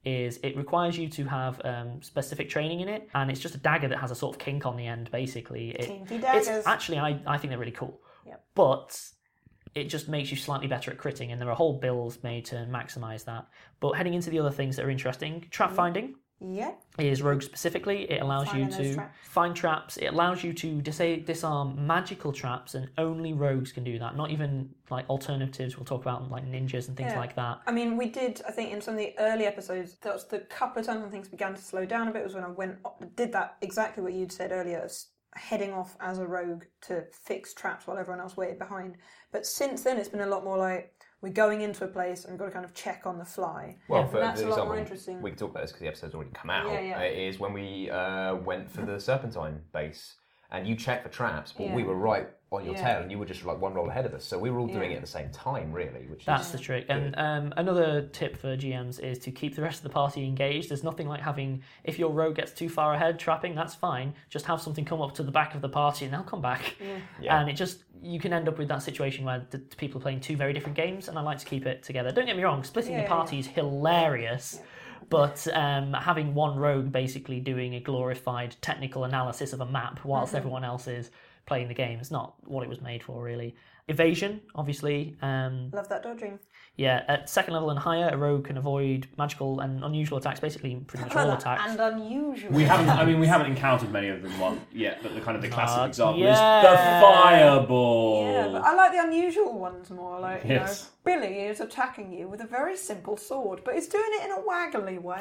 [SPEAKER 8] is it requires you to have um, specific training in it, and it's just a dagger that has a sort of kink on the end, basically. It,
[SPEAKER 11] Kinky daggers.
[SPEAKER 8] It's, actually, I, I think they're really cool.
[SPEAKER 11] Yep.
[SPEAKER 8] But it just makes you slightly better at critting, and there are whole builds made to maximise that. But heading into the other things that are interesting, trap mm. finding.
[SPEAKER 11] Yeah.
[SPEAKER 8] Is rogue specifically. It allows
[SPEAKER 11] Finding
[SPEAKER 8] you to
[SPEAKER 11] traps.
[SPEAKER 8] find traps. It allows you to dis- disarm magical traps, and only rogues can do that. Not even like alternatives we'll talk about, like ninjas and things
[SPEAKER 11] Yeah.
[SPEAKER 8] like that.
[SPEAKER 11] I mean, we did, I think, in some of the early episodes, that was the couple of times when things began to slow down a bit was when I went, did that exactly what you'd said earlier, of heading off as a rogue to fix traps while everyone else waited behind. But since then, it's been a lot more like, we're going into a place and we've got to kind of check on the fly.
[SPEAKER 9] Well,
[SPEAKER 11] yeah,
[SPEAKER 9] for
[SPEAKER 11] that's a lot
[SPEAKER 9] example,
[SPEAKER 11] more interesting.
[SPEAKER 9] we can talk about this because the episode's already come out.
[SPEAKER 11] Yeah, yeah.
[SPEAKER 9] It is when we uh, went for the Serpentine base, and you checked for traps, but
[SPEAKER 11] Yeah.
[SPEAKER 9] we were right on your
[SPEAKER 11] Yeah.
[SPEAKER 9] tail, and you were just like one roll ahead of us. So we were all doing
[SPEAKER 11] Yeah.
[SPEAKER 9] it at the same time, really. Which
[SPEAKER 8] That's
[SPEAKER 9] is
[SPEAKER 8] the trick. And um, another tip for G Ms is to keep the rest of the party engaged. There's nothing like having, if your rogue gets too far ahead trapping, that's fine. Just have something come up to the back of the party and they'll come back.
[SPEAKER 11] Yeah.
[SPEAKER 9] Yeah.
[SPEAKER 8] And it just, you can end up with that situation where the people are playing two very different games, and I like to keep it together. Don't get me wrong, splitting
[SPEAKER 11] Yeah,
[SPEAKER 8] the
[SPEAKER 11] yeah,
[SPEAKER 8] party is hilarious.
[SPEAKER 11] Yeah.
[SPEAKER 8] But um, having one rogue basically doing a glorified technical analysis of a map whilst
[SPEAKER 11] Mm-hmm.
[SPEAKER 8] everyone else is playing the game, it's not what it was made for, really. Evasion, obviously. Um,
[SPEAKER 11] Love that dodging.
[SPEAKER 8] yeah, at second level and higher, a rogue can avoid magical and unusual attacks, basically pretty much all attacks.
[SPEAKER 11] And unusual.
[SPEAKER 10] We haven't. I mean, we haven't encountered many of them one yet. But the kind of the classic
[SPEAKER 8] Uh,
[SPEAKER 10] example
[SPEAKER 8] yeah.
[SPEAKER 10] is the fireball.
[SPEAKER 11] Yeah, but I like the unusual ones more. Like, you
[SPEAKER 10] Yes.
[SPEAKER 11] know, Billy is attacking you with a very simple sword, but he's doing it in a waggly way.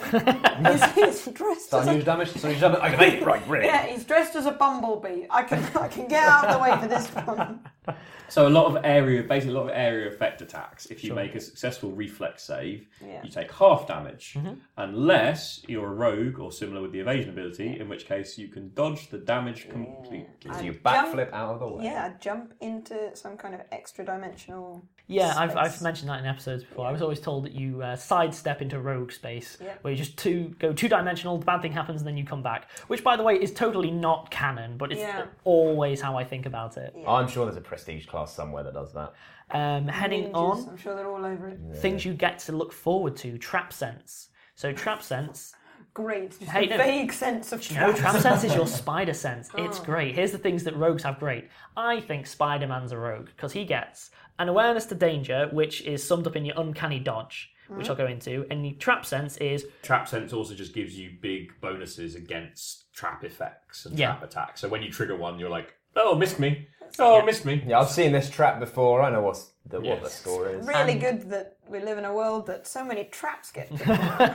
[SPEAKER 11] he's, he's dressed
[SPEAKER 9] So
[SPEAKER 11] as a
[SPEAKER 9] unusual damage. So unusual damage. I can make it right, really.
[SPEAKER 11] yeah, he's dressed as a bumblebee. I can I can get out of the way for this one.
[SPEAKER 10] So a lot of area, basically a lot of area effect attacks. If you
[SPEAKER 8] Sure.
[SPEAKER 10] make a successful reflex save,
[SPEAKER 11] Yeah.
[SPEAKER 10] you take half damage,
[SPEAKER 8] Mm-hmm.
[SPEAKER 10] unless you're a rogue or similar with the evasion ability, in which case you can dodge the damage completely.
[SPEAKER 9] So you
[SPEAKER 11] Jump-
[SPEAKER 9] backflip out of the way.
[SPEAKER 11] Yeah, jump into some kind of extra dimensional.
[SPEAKER 8] Yeah, I've,
[SPEAKER 11] space.
[SPEAKER 8] I've mentioned that in episodes before. I was always told that you uh, sidestep into rogue space,
[SPEAKER 11] Yeah.
[SPEAKER 8] where you just two go two dimensional, the bad thing happens, and then you come back. Which, by the way, is totally not canon, but it's
[SPEAKER 11] Yeah.
[SPEAKER 8] always how I think about it.
[SPEAKER 9] I'm sure there's a prestige class somewhere that does that.
[SPEAKER 8] Um, heading
[SPEAKER 11] Ninjas,
[SPEAKER 8] on,
[SPEAKER 11] I'm sure they're all over it.
[SPEAKER 8] things you get to look forward to: trap sense. So trap sense.
[SPEAKER 11] Great, just
[SPEAKER 8] Hey,
[SPEAKER 11] a
[SPEAKER 8] no.
[SPEAKER 11] vague sense of
[SPEAKER 8] No,
[SPEAKER 11] trap.
[SPEAKER 8] trap sense is your spider sense. It's
[SPEAKER 11] Oh.
[SPEAKER 8] great. Here's the things that rogues have great. I think Spider-Man's a rogue because he gets an awareness to danger, which is summed up in your uncanny dodge, which I'll go into, and the trap sense is
[SPEAKER 10] Trap sense also just gives you big bonuses against trap effects and
[SPEAKER 8] Yeah.
[SPEAKER 10] trap attacks. So when you trigger one, you're like, oh, missed me. Oh,
[SPEAKER 8] Yeah.
[SPEAKER 10] missed me.
[SPEAKER 9] Yeah, I've seen this trap before. I know what's the, what the
[SPEAKER 10] Yes.
[SPEAKER 9] score is.
[SPEAKER 11] Really
[SPEAKER 8] And-
[SPEAKER 11] good that we live in a world that so many traps get picked.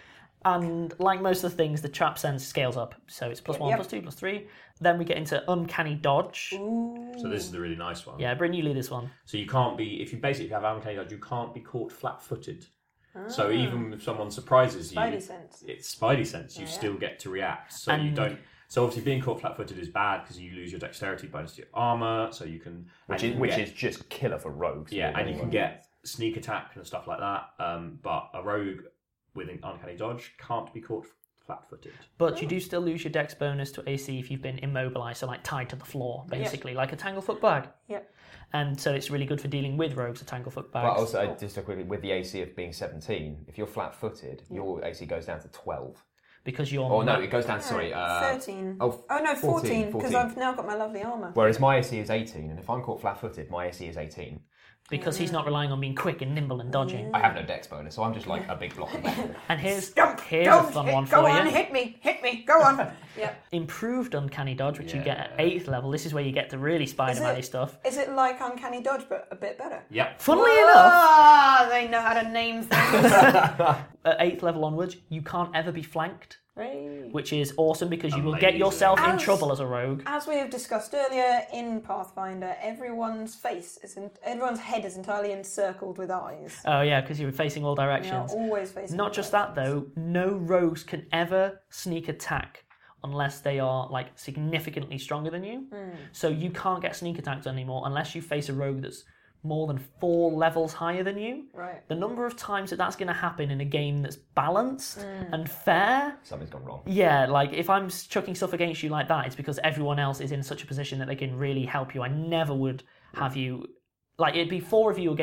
[SPEAKER 8] And like most of the things, the trap sense scales up. So it's plus one,
[SPEAKER 11] Yep.
[SPEAKER 8] plus two, plus three. Then we get into uncanny dodge.
[SPEAKER 10] So this is the really nice one.
[SPEAKER 8] Yeah, Bryn, you lead this one.
[SPEAKER 10] So you can't be, if you basically have uncanny dodge, you can't be caught flat-footed. So even if someone surprises you,
[SPEAKER 11] Spidey sense.
[SPEAKER 10] it's Spidey sense. You
[SPEAKER 11] Yeah.
[SPEAKER 10] still get to react. So you
[SPEAKER 8] And-
[SPEAKER 10] don't. So obviously, being caught flat-footed is bad because you lose your dexterity bonus to your armor. So you can,
[SPEAKER 9] Which
[SPEAKER 10] and you
[SPEAKER 9] is
[SPEAKER 10] can
[SPEAKER 9] which
[SPEAKER 10] get-
[SPEAKER 9] is just killer for rogues.
[SPEAKER 10] yeah,
[SPEAKER 9] really.
[SPEAKER 10] and you can get sneak attack and stuff like that. Um, but a rogue with an uncanny dodge can't be caught flat-footed.
[SPEAKER 8] But you do still lose your dex bonus to A C if you've been immobilized, so like tied to the floor, basically, like a Tanglefoot bag.
[SPEAKER 11] Yep.
[SPEAKER 8] And so it's really good for dealing with rogues, a Tanglefoot bag.
[SPEAKER 9] But also, uh, just a quickly, with the A C of being seventeen, if you're flat-footed, your A C goes down to twelve.
[SPEAKER 8] Because you're...
[SPEAKER 9] Oh no, it goes down. Sorry, uh,
[SPEAKER 11] thirteen.
[SPEAKER 9] oh,
[SPEAKER 11] Oh no, fourteen, because
[SPEAKER 9] fourteen.
[SPEAKER 11] I've now got my lovely armour.
[SPEAKER 9] Whereas my A C is eighteen, and if I'm caught flat-footed, my A C is eighteen.
[SPEAKER 8] Because he's not relying on being quick and nimble and dodging.
[SPEAKER 9] I have no dex bonus, so I'm just like a big block of metal.
[SPEAKER 8] And here's,
[SPEAKER 11] Don't,
[SPEAKER 8] here's
[SPEAKER 11] don't
[SPEAKER 8] a fun
[SPEAKER 11] hit,
[SPEAKER 8] one
[SPEAKER 11] go
[SPEAKER 8] for
[SPEAKER 11] on,
[SPEAKER 8] you.
[SPEAKER 11] hit me, hit me, go on. Yep.
[SPEAKER 8] Improved uncanny dodge, which you get at
[SPEAKER 9] Yeah.
[SPEAKER 8] eighth level. This is where you get the really Spider-Man-y
[SPEAKER 11] it-
[SPEAKER 8] stuff.
[SPEAKER 11] Is it like Uncanny Dodge, but a bit better?
[SPEAKER 10] Yep.
[SPEAKER 8] Funnily enough,
[SPEAKER 11] Ah, they know how to name things.
[SPEAKER 8] at eighth level onwards, you can't ever be flanked,
[SPEAKER 11] Right.
[SPEAKER 8] which is awesome because you will get
[SPEAKER 10] Amazing.
[SPEAKER 8] yourself in
[SPEAKER 11] As-
[SPEAKER 8] trouble as a rogue.
[SPEAKER 11] As we have discussed earlier, in Pathfinder, everyone's face is in, everyone's head is entirely encircled with eyes.
[SPEAKER 8] Oh yeah, because you're facing all
[SPEAKER 11] They are
[SPEAKER 8] directions.
[SPEAKER 11] always facing.
[SPEAKER 8] Not
[SPEAKER 11] all
[SPEAKER 8] just that
[SPEAKER 11] directions.
[SPEAKER 8] though, no rogues can ever sneak attack unless they are like significantly stronger than you.
[SPEAKER 11] Hmm.
[SPEAKER 8] So you can't get sneak attacks anymore unless you face a rogue that's more than four levels higher than you.
[SPEAKER 11] Right.
[SPEAKER 8] The number of times that that's going to happen in a game that's balanced
[SPEAKER 11] Hmm.
[SPEAKER 8] and fair.
[SPEAKER 9] Something's gone wrong.
[SPEAKER 8] Yeah, like if I'm chucking stuff against you like that, it's because everyone else is in such a position that they can really help you. I never would have you, like it'd be four of you against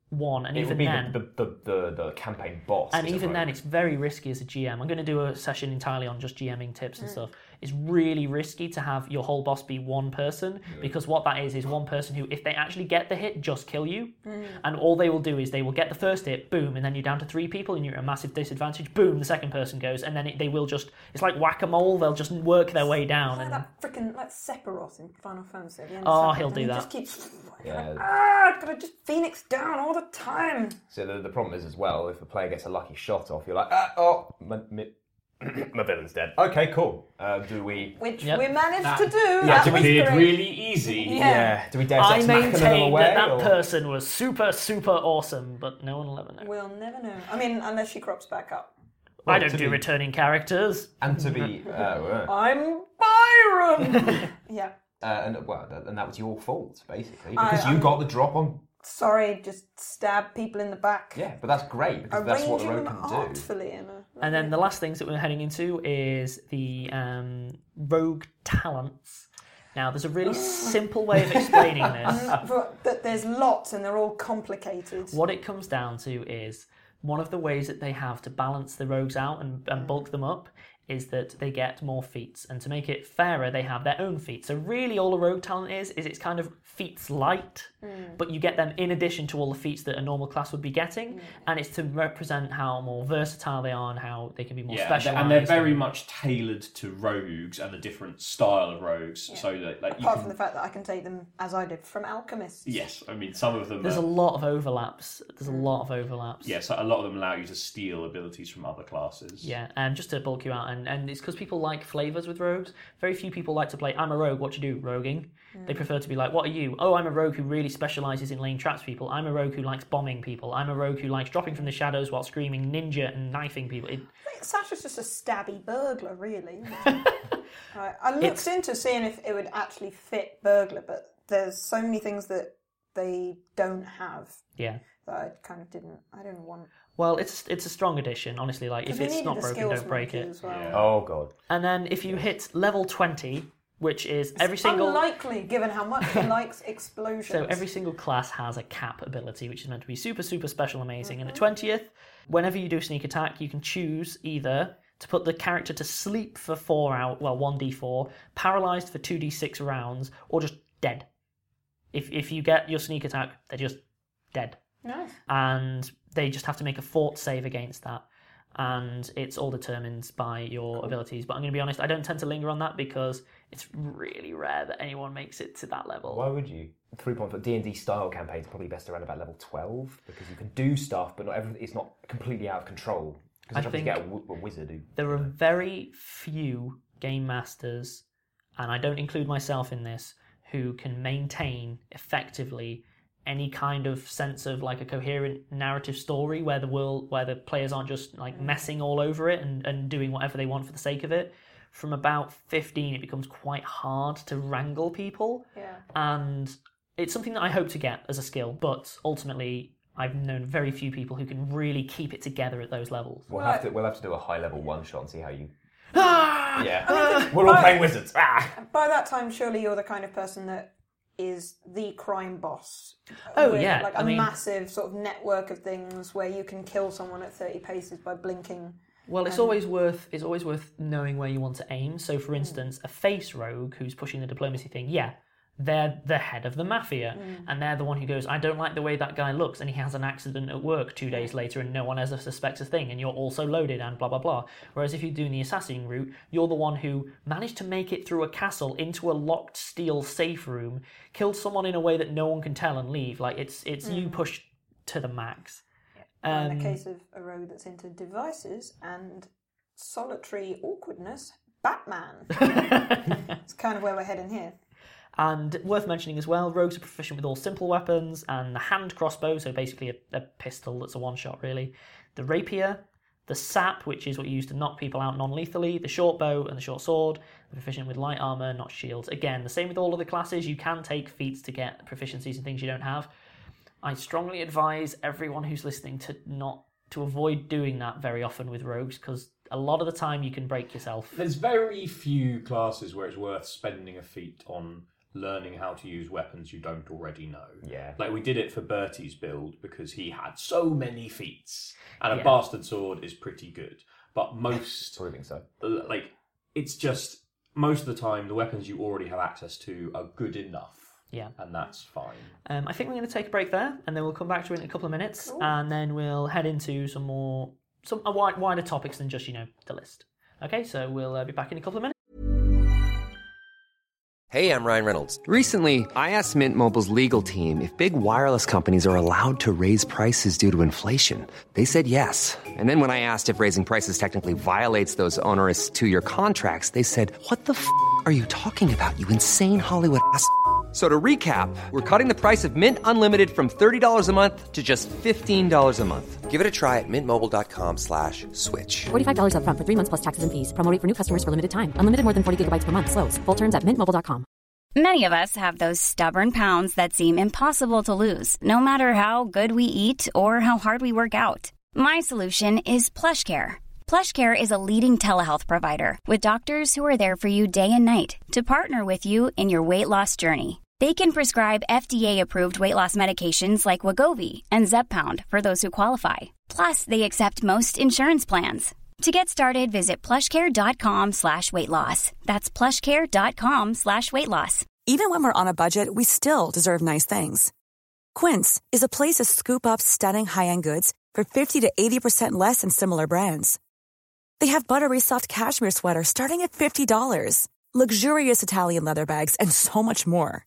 [SPEAKER 8] one, and
[SPEAKER 9] it
[SPEAKER 8] even
[SPEAKER 9] would be
[SPEAKER 8] then,
[SPEAKER 9] the, the, the, the, the campaign boss.
[SPEAKER 8] and
[SPEAKER 9] is a
[SPEAKER 8] even then,
[SPEAKER 9] rogue.
[SPEAKER 8] it's very risky as a G M. I'm going to do a session entirely on just GMing tips and
[SPEAKER 11] Mm.
[SPEAKER 8] stuff. It's really risky to have your whole boss be one person, because what that is is one person who, if they actually get the hit, just kill you,
[SPEAKER 11] Mm.
[SPEAKER 8] and all they will do is they will get the first hit, boom, and then you're down to three people and you're at a massive disadvantage. Boom, the second person goes, and then it, they will just. It's like whack-a-mole. They'll just work their way down.
[SPEAKER 11] Like
[SPEAKER 8] And
[SPEAKER 11] that freaking like Sephiroth in Final Fantasy. At the end
[SPEAKER 8] Oh,
[SPEAKER 11] of
[SPEAKER 8] he'll
[SPEAKER 11] Sephiroth,
[SPEAKER 8] do
[SPEAKER 11] and
[SPEAKER 8] that.
[SPEAKER 11] He just keeps.
[SPEAKER 9] Yeah.
[SPEAKER 11] Ah, I've got to just Phoenix down all the time.
[SPEAKER 9] So the, the problem is as well, if a player gets a lucky shot off, you're like, ah, oh, my, my, my villain's dead. Okay, cool. Uh, do we...
[SPEAKER 11] Which
[SPEAKER 8] Yep.
[SPEAKER 11] we managed
[SPEAKER 10] That-
[SPEAKER 11] to do.
[SPEAKER 9] Yeah,
[SPEAKER 11] that
[SPEAKER 9] do we
[SPEAKER 11] was
[SPEAKER 10] Did
[SPEAKER 11] great.
[SPEAKER 10] really easy.
[SPEAKER 11] Yeah.
[SPEAKER 9] Yeah. Do we Deus
[SPEAKER 8] I
[SPEAKER 9] Ex Machina them
[SPEAKER 8] maintain
[SPEAKER 9] away?
[SPEAKER 8] that that
[SPEAKER 9] or-
[SPEAKER 8] person was super, super awesome, but no one will ever know.
[SPEAKER 11] We'll never know. I mean, unless she crops back up.
[SPEAKER 8] I
[SPEAKER 9] Well,
[SPEAKER 8] don't
[SPEAKER 9] to
[SPEAKER 8] do
[SPEAKER 9] be-
[SPEAKER 8] returning characters.
[SPEAKER 9] And to be... Uh, uh,
[SPEAKER 11] I'm Byron! Yeah.
[SPEAKER 9] uh, and, well, that- and that was your fault, basically,
[SPEAKER 11] I-
[SPEAKER 9] because you
[SPEAKER 11] I'm-
[SPEAKER 9] got the drop on...
[SPEAKER 11] Sorry, just stab people in the back.
[SPEAKER 9] Yeah, but that's great, because that's what the
[SPEAKER 11] Arranging
[SPEAKER 9] rogue
[SPEAKER 11] them
[SPEAKER 9] can do.
[SPEAKER 11] artfully in a...
[SPEAKER 8] And then the last things that we're heading into is the um, rogue talents. Now, there's a really simple way of explaining this.
[SPEAKER 11] But, but there's lots and they're all complicated.
[SPEAKER 8] What it comes down to is one of the ways that they have to balance the rogues out and, and bulk them up is that they get more feats. And to make it fairer, they have their own feats. So really all a rogue talent is, is it's kind of feats light,
[SPEAKER 11] Mm.
[SPEAKER 8] but you get them in addition to all the feats that a normal class would be getting.
[SPEAKER 11] Mm.
[SPEAKER 8] And it's to represent how more versatile they are and how they can be more
[SPEAKER 10] Yeah,
[SPEAKER 8] specialised.
[SPEAKER 10] and they're very much tailored to rogues and the different style of rogues. So that, like, you
[SPEAKER 11] Apart
[SPEAKER 10] can,
[SPEAKER 11] from the fact that I can take them, as I did, from alchemists.
[SPEAKER 10] yes, I mean some of them.
[SPEAKER 8] There's
[SPEAKER 10] are,
[SPEAKER 8] a lot of overlaps. There's
[SPEAKER 11] Mm.
[SPEAKER 8] a lot of overlaps.
[SPEAKER 10] yeah, so a lot of them allow you to steal abilities from other classes.
[SPEAKER 8] Yeah, and just to bulk you out, and, and it's because people like flavours with rogues. Very few people like to play, I'm a rogue, what do you do? Roguing. They prefer to be like, what are you? Oh, I'm a rogue who really specialises in laying traps for people. I'm a rogue who likes bombing people. I'm a rogue who likes dropping from the shadows while screaming ninja and knifing people. It,
[SPEAKER 11] I think Sasha's just a stabby burglar, really. Right. I looked
[SPEAKER 8] It's-
[SPEAKER 11] into seeing if it would actually fit burglar, but there's so many things that they don't have
[SPEAKER 8] yeah.
[SPEAKER 11] that I kind of didn't. I didn't want.
[SPEAKER 8] Well, it's it's a strong addition, honestly. Like, if
[SPEAKER 11] 'Cause we
[SPEAKER 8] it's
[SPEAKER 11] needed
[SPEAKER 8] not
[SPEAKER 11] a
[SPEAKER 8] broken,
[SPEAKER 11] skills
[SPEAKER 8] don't break
[SPEAKER 11] monkey
[SPEAKER 8] it.
[SPEAKER 11] as well.
[SPEAKER 10] Yeah.
[SPEAKER 9] Oh, God.
[SPEAKER 8] And then if you hit level twenty, which is every single...
[SPEAKER 11] Unlikely, given how much he likes explosions.
[SPEAKER 8] So every single class has a cap ability, which is meant to be super, super special, amazing. And at twentieth, whenever you do sneak attack, you can choose either to put the character to sleep for four out, well, one d four, paralyzed for two d six rounds, or just dead. If if you get your sneak attack, they're just dead.
[SPEAKER 11] Nice.
[SPEAKER 8] And they just have to make a fort save against that. And it's all determined by your abilities. But I'm going to be honest, I don't tend to linger on that because it's really rare that anyone makes it to that level.
[SPEAKER 9] Why would you? Three point four D and D style campaigns are probably best around about level twelve because you can do stuff, but not everything. It's not completely out of control. Because
[SPEAKER 8] I
[SPEAKER 9] you have to
[SPEAKER 8] think
[SPEAKER 9] get a, w- a wizard who.
[SPEAKER 8] There are very few game masters, and I don't include myself in this, who can maintain effectively any kind of sense of like a coherent narrative story where the world, where the players aren't just like messing all over it and, and doing whatever they want for the sake of it. From about fifteen, it becomes quite hard to wrangle people.
[SPEAKER 11] Yeah.
[SPEAKER 8] And it's something that I hope to get as a skill, but ultimately I've known very few people who can really keep it together at those levels.
[SPEAKER 9] We'll have to. We'll have to do a high level one shot and see how you.
[SPEAKER 8] Ah!
[SPEAKER 9] Yeah.
[SPEAKER 11] I mean,
[SPEAKER 9] We're all
[SPEAKER 11] by-
[SPEAKER 9] playing wizards. Ah!
[SPEAKER 11] By that time, surely you're the kind of person that is the crime boss.
[SPEAKER 8] Oh,
[SPEAKER 11] with,
[SPEAKER 8] yeah,
[SPEAKER 11] like a
[SPEAKER 8] I mean-
[SPEAKER 11] massive sort of network of things where you can kill someone at thirty paces by blinking.
[SPEAKER 8] Well, it's
[SPEAKER 11] Um,
[SPEAKER 8] always worth it's always worth knowing where you want to aim. So, for instance, a face rogue who's pushing the diplomacy thing, yeah, they're the head of the mafia, and they're the one who goes, I don't like the way that guy looks, and he has an accident at work two days later, and no one ever suspects a thing, and you're also loaded, and blah blah blah. Whereas if you're doing the assassin route, you're the one who managed to make it through a castle into a locked steel safe room, killed someone in a way that no one can tell, and leave. Like it's it's you pushed to the max.
[SPEAKER 11] in
[SPEAKER 8] Um,
[SPEAKER 11] the case of a rogue that's into devices and solitary awkwardness, Batman. It's kind of where we're heading here.
[SPEAKER 8] And worth mentioning as well, rogues are proficient with all simple weapons and the hand crossbow, so basically a, a pistol that's a one-shot really. The rapier, the sap, which is what you use to knock people out non-lethally, the short bow and the short sword. They're proficient with light armour, not shields. Again, the same with all other classes, you can take feats to get proficiencies and things you don't have. I strongly advise everyone who's listening to not to avoid doing that very often with rogues, because a lot of the time you can break yourself.
[SPEAKER 10] There's very few classes where it's worth spending a feat on learning how to use weapons you don't already know.
[SPEAKER 9] Yeah.
[SPEAKER 10] Like, we did it for Bertie's build because he had so many feats. And a
[SPEAKER 8] Yeah.
[SPEAKER 10] bastard sword is pretty good. But most...
[SPEAKER 9] Proving so.
[SPEAKER 10] Like, it's just... Most of the time, the weapons you already have access to are good enough.
[SPEAKER 8] Yeah.
[SPEAKER 10] And that's fine.
[SPEAKER 8] Um, I think we're going to take a break there, and then we'll come back to it in a couple of minutes,
[SPEAKER 11] Cool.
[SPEAKER 8] and then we'll head into some more, some a wide, wider topics than just, you know, the list. Okay, so we'll uh, be back in a couple of minutes.
[SPEAKER 13] Hey, I'm Ryan Reynolds. Recently, I asked Mint Mobile's legal team if big wireless companies are allowed to raise prices due to inflation. They said yes. And then when I asked if raising prices technically violates those onerous two-year contracts, they said, "What the f*** are you talking about, you insane Hollywood ass f- So to recap, we're cutting the price of Mint Unlimited from thirty dollars a month to just fifteen dollars a month. Give it a try at mintmobile.com slash switch.
[SPEAKER 4] forty-five dollars up front for three months plus taxes and fees. Promo rate for new customers for limited time. Unlimited more than forty gigabytes per month. Slows full terms at mint mobile dot com.
[SPEAKER 3] Many of us have those stubborn pounds that seem impossible to lose, no matter how good we eat or how hard we work out. My solution is PlushCare. PlushCare is a leading telehealth provider with doctors who are there for you day and night to partner with you in your weight loss journey. They can prescribe F D A-approved weight loss medications like Wegovy and Zepbound for those who qualify. Plus, they accept most insurance plans. To get started, visit plushcare.com slash weight loss. That's plushcare.com slash weight loss.
[SPEAKER 4] Even when we're on a budget, we still deserve nice things. Quince is a place to scoop up stunning high-end goods for fifty to eighty percent less than similar brands. They have buttery soft cashmere sweaters starting at fifty dollars, luxurious Italian leather bags, and so much more.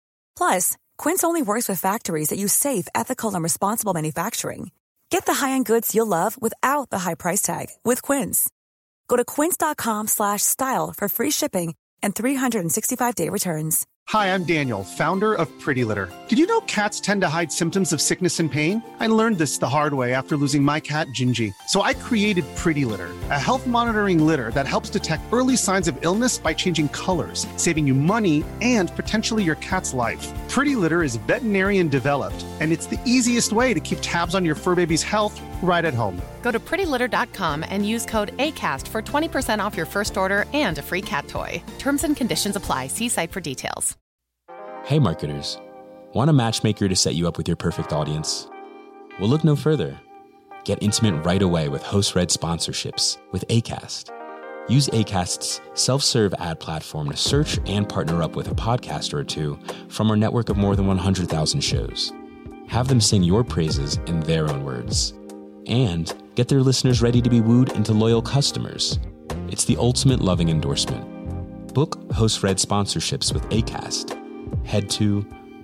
[SPEAKER 4] Plus, Quince only works with factories that use safe, ethical, and responsible manufacturing. Get the high-end goods you'll love without the high price tag with Quince. Go to quince.com slash style for free shipping and three sixty-five day returns.
[SPEAKER 1] Hi, I'm Daniel, founder of Pretty Litter. Did you know cats tend to hide symptoms of sickness and pain? I learned this the hard way after losing my cat, Gingy. So I created Pretty Litter, a health monitoring litter that helps detect early signs of illness by changing colors, saving you money and potentially your cat's life. Pretty Litter is veterinarian developed, and it's the easiest way to keep tabs on your fur baby's health right at home.
[SPEAKER 2] Go to pretty litter dot com and use code ACAST for twenty percent off your first order and a free cat toy. Terms and conditions apply. See site for details.
[SPEAKER 14] Hey marketers, want a matchmaker to set you up with your perfect audience? Well, look no further. Get intimate right away with host-read sponsorships with Acast. Use Acast's self-serve ad platform to search and partner up with a podcaster or two from our network of more than one hundred thousand shows. Have them sing your praises in their own words. And get their listeners ready to be wooed into loyal customers. It's the ultimate loving endorsement. Book host-read sponsorships with Acast. Head to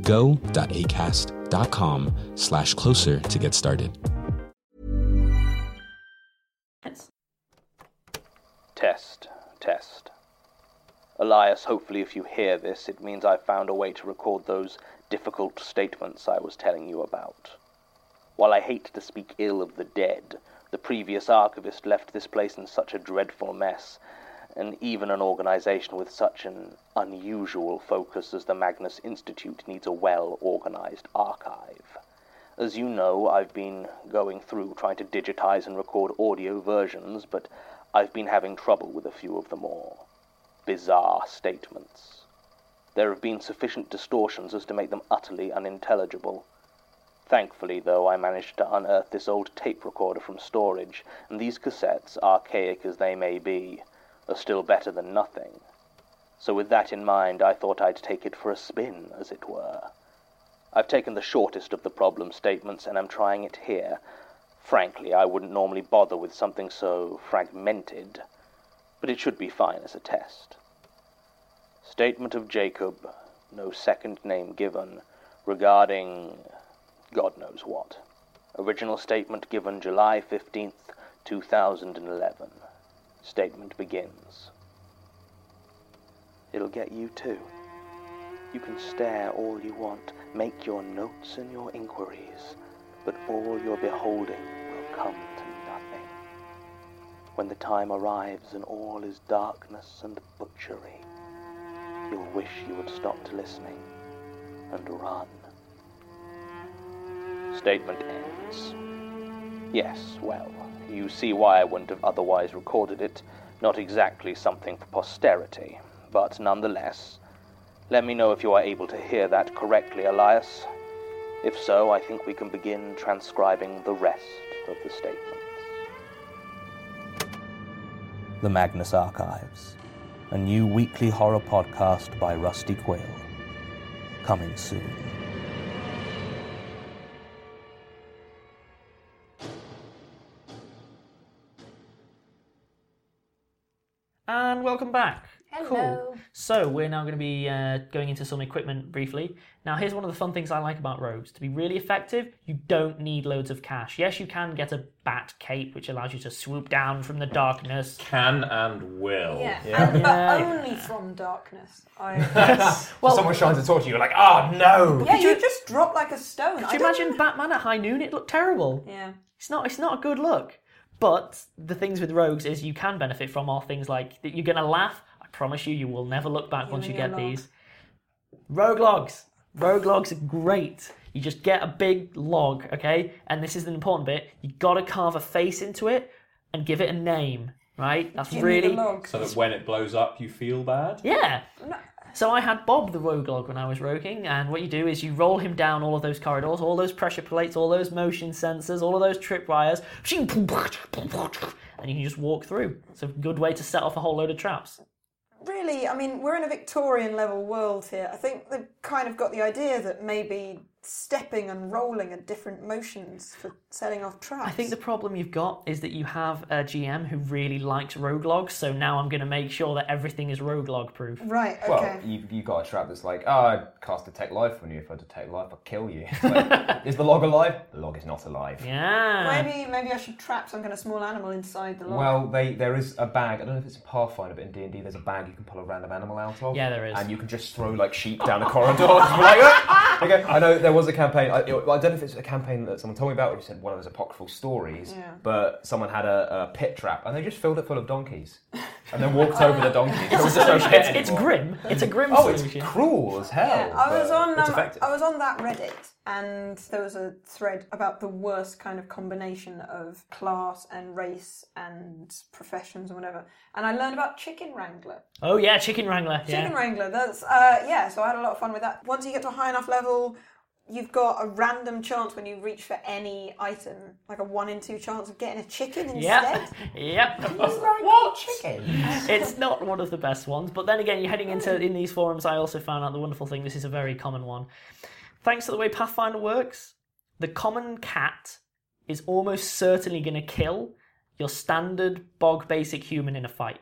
[SPEAKER 14] go.acast.com slash closer to get started.
[SPEAKER 15] Test, test. Elias, hopefully if you hear this, it means I've found a way to record those difficult statements I was telling you about. While I hate to speak ill of the dead, the previous archivist left this place in such a dreadful mess, and even an organization with such an unusual focus as the Magnus Institute needs a well-organized archive. As you know, I've been going through trying to digitize and record audio versions, but I've been having trouble with a few of the more bizarre statements. There have been sufficient distortions as to make them utterly unintelligible. Thankfully, though, I managed to unearth this old tape recorder from storage, and these cassettes, archaic as they may be, are still better than nothing. So with that in mind, I thought I'd take it for a spin, as it were. I've taken the shortest of the problem statements, and I'm trying it here. Frankly, I wouldn't normally bother with something so fragmented, but it should be fine as a test. Statement of Jacob, no second name given, regarding God knows what. Original statement given July fifteenth, two thousand eleven. Statement begins. It'll get you too. You can stare all you want, make your notes and your inquiries, but all your beholding will come to nothing. When the time arrives and all is darkness and butchery, you'll wish you had stopped listening and run. Statement ends. Yes, well, you see why I wouldn't have otherwise recorded it. Not exactly something for posterity, but nonetheless, Let me know if you are able to hear that correctly, Elias. If so, I think we can begin transcribing the rest of the statements. The Magnus Archives, a new weekly horror podcast by Rusty Quayle. Coming soon.
[SPEAKER 8] And welcome back.
[SPEAKER 11] Hello.
[SPEAKER 8] Cool. So we're now going to be uh, going into some equipment briefly. Now here's one of the fun things I like about rogues. To be really effective, you don't need loads of cash. Yes, you can get a bat cape, which allows you to swoop down from the darkness.
[SPEAKER 10] Can and will.
[SPEAKER 11] Yeah,
[SPEAKER 8] Yeah.
[SPEAKER 11] And, but
[SPEAKER 8] Yeah.
[SPEAKER 11] only from darkness. I...
[SPEAKER 9] Well, someone shines a torch at you, you're like, oh no!
[SPEAKER 11] Yeah, you just drop like a stone.
[SPEAKER 8] Could
[SPEAKER 11] I
[SPEAKER 8] you
[SPEAKER 11] don't
[SPEAKER 8] imagine
[SPEAKER 11] know-
[SPEAKER 8] Batman at high noon? It looked terrible.
[SPEAKER 11] Yeah.
[SPEAKER 8] It's not. It's not a good look. But the things with rogues is you can benefit from are things like that you're going to laugh. I promise you, you will never look back
[SPEAKER 11] You
[SPEAKER 8] once you
[SPEAKER 11] and your
[SPEAKER 8] get
[SPEAKER 11] log.
[SPEAKER 8] these. Rogue logs. Rogue logs are great. You just get a big log, okay? And this is the important bit. You got to carve a face into it and give it a name, right? That's
[SPEAKER 11] Give me
[SPEAKER 8] really
[SPEAKER 11] the log.
[SPEAKER 10] So that when it blows up, you feel bad?
[SPEAKER 8] yeah. So I had Bob the rogue log when I was roguing, and what you do is you roll him down all of those corridors, all those pressure plates, all those motion sensors, all of those tripwires, and you can just walk through. It's a good way to set off a whole load of traps.
[SPEAKER 11] Really, I mean, we're in a Victorian level world here. I think they've kind of got the idea that maybe stepping and rolling are different motions for setting off traps.
[SPEAKER 8] I think the problem you've got is that you have a G M who really likes rogue logs, so now I'm going to make sure that everything is rogue log proof.
[SPEAKER 11] Right, okay.
[SPEAKER 9] Well, you've, you've got a trap that's like, oh, I cast Detect Life on you. If I detect life, I'll kill you. It's like, is the log alive? The log is not alive.
[SPEAKER 8] Yeah.
[SPEAKER 11] Maybe maybe I should trap some kind of small animal inside the log.
[SPEAKER 9] Well, they there is a bag. I don't know if it's a Pathfinder, but in D and D, there's a bag you can pull a random animal out of.
[SPEAKER 8] Yeah, there is.
[SPEAKER 9] And you can just throw like sheep down a corridor. Just be like, "Ah!" Okay. I know there was a campaign. I, I don't know if it's a campaign that someone told me about, or you said one of those apocryphal stories.
[SPEAKER 11] Yeah.
[SPEAKER 9] But someone had a, a pit trap, and they just filled it full of donkeys, and then walked over the donkeys. There was just no pit
[SPEAKER 8] It's, it's
[SPEAKER 9] anymore.
[SPEAKER 8] grim. It's a grim
[SPEAKER 9] Oh, it's
[SPEAKER 8] solution.
[SPEAKER 9] cruel as hell.
[SPEAKER 11] Yeah, I was
[SPEAKER 9] but
[SPEAKER 11] on
[SPEAKER 9] It's
[SPEAKER 11] um,
[SPEAKER 9] effective.
[SPEAKER 11] I was on that Reddit, and there was a thread about the worst kind of combination of class and race and professions and whatever. And I learned about chicken wrangler.
[SPEAKER 8] Oh yeah, chicken wrangler. Yeah.
[SPEAKER 11] Chicken wrangler. That's uh, yeah. So I had a lot of fun with that. Once you get to a high enough level, you've got a random chance when you reach for any item, like a one in two chance of getting a chicken instead.
[SPEAKER 8] Yep. Yep.
[SPEAKER 9] What chicken?
[SPEAKER 8] It's not one of the best ones, but then again, you're heading into in these forums. I also found out the wonderful thing. This is a very common one. Thanks to the way Pathfinder works, the common cat is almost certainly going to kill your standard bog basic human in a fight.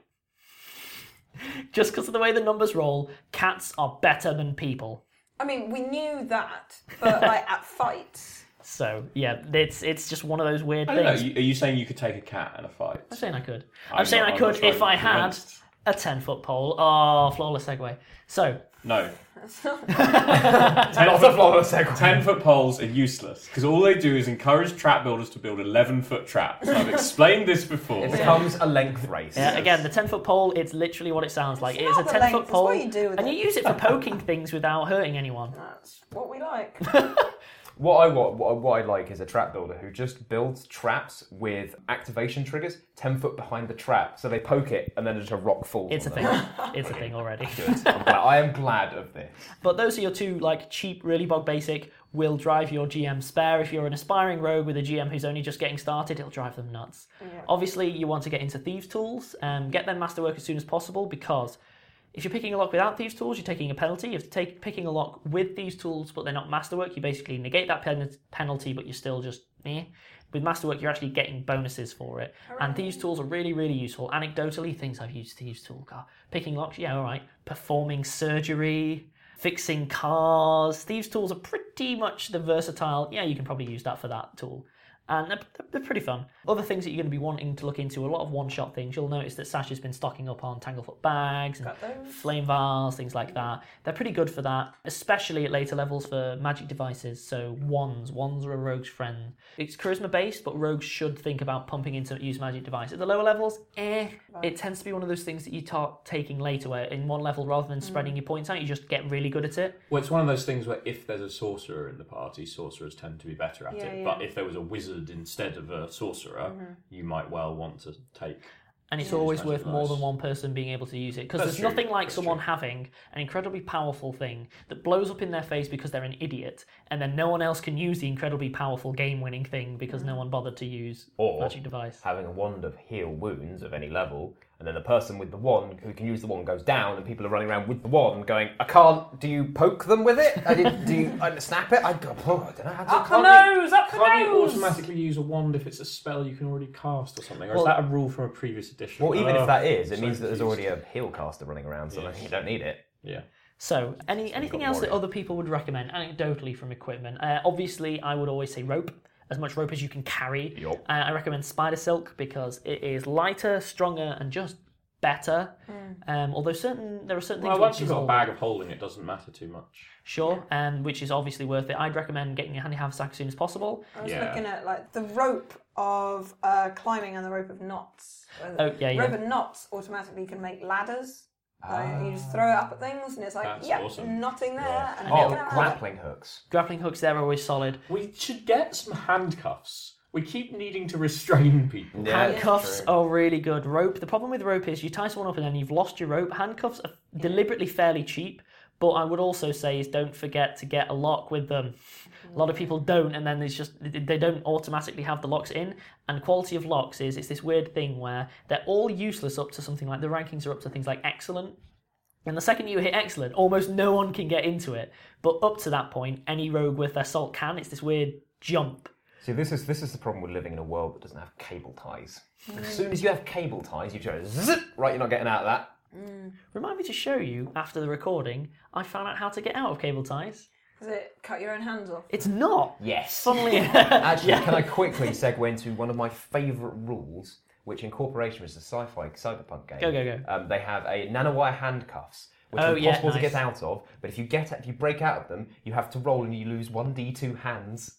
[SPEAKER 8] Just because of the way the numbers roll, cats are better than people.
[SPEAKER 11] I mean, we knew that, but like at fights.
[SPEAKER 8] So yeah, it's it's just one of those weird
[SPEAKER 10] I don't know.
[SPEAKER 8] things.
[SPEAKER 10] you- Are you saying you could take a cat in a fight?
[SPEAKER 8] I'm saying I could. I'm,
[SPEAKER 10] I'm
[SPEAKER 8] saying
[SPEAKER 10] not-
[SPEAKER 8] I
[SPEAKER 10] I'm
[SPEAKER 8] could
[SPEAKER 10] not sure
[SPEAKER 8] if I
[SPEAKER 10] I'm
[SPEAKER 8] had
[SPEAKER 10] convinced.
[SPEAKER 8] a ten foot pole. Oh, flawless segue. So
[SPEAKER 10] No.
[SPEAKER 9] Not a flawless segue.
[SPEAKER 10] ten foot poles are useless because all they do is encourage trap builders to build eleven foot traps. I've explained this before.
[SPEAKER 9] It becomes a length race.
[SPEAKER 8] yeah, again, the ten foot pole, it's literally what it sounds like.
[SPEAKER 11] It's
[SPEAKER 8] It's a
[SPEAKER 11] not the
[SPEAKER 8] ten
[SPEAKER 11] length,
[SPEAKER 8] foot
[SPEAKER 11] it's
[SPEAKER 8] pole,
[SPEAKER 11] what you do with
[SPEAKER 8] and
[SPEAKER 11] it.
[SPEAKER 8] you use it for poking things without hurting anyone.
[SPEAKER 11] That's what we like.
[SPEAKER 9] What I want, what, what I like is a trap builder who just builds traps with activation triggers ten foot behind the trap, so they poke it and then just a rock falls.
[SPEAKER 8] It's a
[SPEAKER 9] on
[SPEAKER 8] thing.
[SPEAKER 9] them.
[SPEAKER 8] It's a thing already.
[SPEAKER 9] Good. I'm glad, I am glad of this.
[SPEAKER 8] But those are your two like cheap, really bog basic. Will drive your G M spare. If you're an aspiring rogue with a G M who's only just getting started, it'll drive them nuts.
[SPEAKER 11] Yeah.
[SPEAKER 8] Obviously, you want to get into Thieves' Tools and get them masterwork as soon as possible, because if you're picking a lock without Thieves' Tools, you're taking a penalty. If you're take, picking a lock with Thieves' Tools, but they're not masterwork, you basically negate that pen- penalty, but you're still just eh. With masterwork, you're actually getting bonuses for it. And Thieves' Tools are really, really useful. Anecdotally, things I've used Thieves' Tool are picking locks, yeah, all right. Performing surgery, fixing cars. Thieves' Tools are pretty much the versatile, yeah, you can probably use that for that tool. And they're, they're pretty fun. Other things that you're going to be wanting to look into, a lot of one-shot things. You'll notice that Sash has been stocking up on Tanglefoot bags and flame vials, things like that. They're pretty good for that, especially at later levels for magic devices. So wands. Wands are a rogue's friend. It's charisma-based, but rogues should think about pumping into use magic device. At the lower levels, eh. It tends to be one of those things that you start taking later, where in one level, rather than spreading your points out, you just get really good at it.
[SPEAKER 10] Well, it's one of those things where if there's a sorcerer in the party, sorcerers tend to be better at
[SPEAKER 8] Yeah,
[SPEAKER 10] it.
[SPEAKER 8] yeah.
[SPEAKER 10] But if there was a wizard instead of a sorcerer,
[SPEAKER 8] Mhm.
[SPEAKER 10] you might well want to take.
[SPEAKER 8] And it's
[SPEAKER 10] Yeah.
[SPEAKER 8] always
[SPEAKER 10] It's
[SPEAKER 8] worth
[SPEAKER 10] magic
[SPEAKER 8] more
[SPEAKER 10] device.
[SPEAKER 8] than one person being able to use it. Because
[SPEAKER 10] That's
[SPEAKER 8] there's
[SPEAKER 10] true,
[SPEAKER 8] nothing like
[SPEAKER 10] that's
[SPEAKER 8] someone
[SPEAKER 10] true.
[SPEAKER 8] having an incredibly powerful thing that blows up in their face because they're an idiot, and then no one else can use the incredibly powerful game-winning thing because no one bothered to use
[SPEAKER 9] Or
[SPEAKER 8] magic device.
[SPEAKER 9] having a wand of heal wounds of any level, and then the person with the wand who can use the wand goes down, and people are running around with the wand going, I can't, do you poke them with it? I did, do you I snap it? I, go, oh, I don't know how to...
[SPEAKER 8] Up the
[SPEAKER 10] Can't
[SPEAKER 8] nose! Up the
[SPEAKER 10] Can't you
[SPEAKER 8] nose!
[SPEAKER 10] automatically use a wand if it's a spell you can already cast or something? Or
[SPEAKER 9] Well-
[SPEAKER 10] is that a rule from a previous edition?
[SPEAKER 9] Well, even
[SPEAKER 10] Oh,
[SPEAKER 9] if that is, it
[SPEAKER 10] so
[SPEAKER 9] means that there's
[SPEAKER 10] confused.
[SPEAKER 9] already a heal caster running around, so
[SPEAKER 10] Yes.
[SPEAKER 9] you don't need it.
[SPEAKER 10] Yeah.
[SPEAKER 8] So, any anything
[SPEAKER 9] got
[SPEAKER 8] else that
[SPEAKER 9] warrior.
[SPEAKER 8] other people would recommend, anecdotally from equipment? Uh, obviously, I would always say rope. As much rope as you can carry.
[SPEAKER 9] Yup.
[SPEAKER 8] Uh, I recommend spider silk because it is lighter, stronger, and just better. Um, although certain there are certain
[SPEAKER 10] Well,
[SPEAKER 8] things
[SPEAKER 10] once
[SPEAKER 8] which
[SPEAKER 10] you've
[SPEAKER 8] is
[SPEAKER 10] got a
[SPEAKER 8] all-
[SPEAKER 10] bag of holding, it doesn't matter too much.
[SPEAKER 8] Sure, um, which is obviously worth it. I'd recommend getting your handy haversack as soon as possible.
[SPEAKER 11] I was
[SPEAKER 10] Yeah.
[SPEAKER 11] looking at like the rope of uh, climbing and the rope of knots.
[SPEAKER 8] Oh, yeah, yeah.
[SPEAKER 11] Rope of knots automatically can make ladders. Like, you just throw it up at things, and it's like,
[SPEAKER 10] That's
[SPEAKER 11] yep,
[SPEAKER 10] awesome.
[SPEAKER 11] knotting there. And
[SPEAKER 9] Oh,
[SPEAKER 11] get out.
[SPEAKER 9] grappling hooks.
[SPEAKER 8] Grappling hooks, they're always solid.
[SPEAKER 10] We should get some handcuffs. We keep needing to restrain people.
[SPEAKER 9] Yeah, that's
[SPEAKER 8] Handcuffs
[SPEAKER 9] true.
[SPEAKER 8] are really good. Rope. The problem with rope is you tie someone up and then you've lost your rope. Handcuffs are deliberately fairly cheap, but I would also say is don't forget to get a lock with them. A lot of people don't, and then it's just they don't automatically have the locks in. And quality of locks is it's this weird thing where they're all useless up to something like the rankings are up to things like excellent. And the second you hit excellent, almost no one can get into it. But up to that point, any rogue with their salt can. It's this weird jump.
[SPEAKER 9] See, this is this is the problem with living in a world that doesn't have cable ties. As soon as you have cable ties, you just zip, right, you're not getting out of that.
[SPEAKER 8] Remind me to show you after the recording. I found out how to get out of cable ties.
[SPEAKER 11] Does it cut your own hands off?
[SPEAKER 8] It's not.
[SPEAKER 9] Yes.
[SPEAKER 8] Funnily
[SPEAKER 9] Actually, can I quickly segue into one of my favourite rules, which Incorporation is a sci-fi cyberpunk game.
[SPEAKER 8] Go, go, go.
[SPEAKER 9] Um, they have a nanowire handcuffs, which
[SPEAKER 8] Oh,
[SPEAKER 9] are
[SPEAKER 8] yeah,
[SPEAKER 9] impossible to
[SPEAKER 8] nice.
[SPEAKER 9] get out of. But if you get if you break out of them, you have to roll and you lose one d two hands.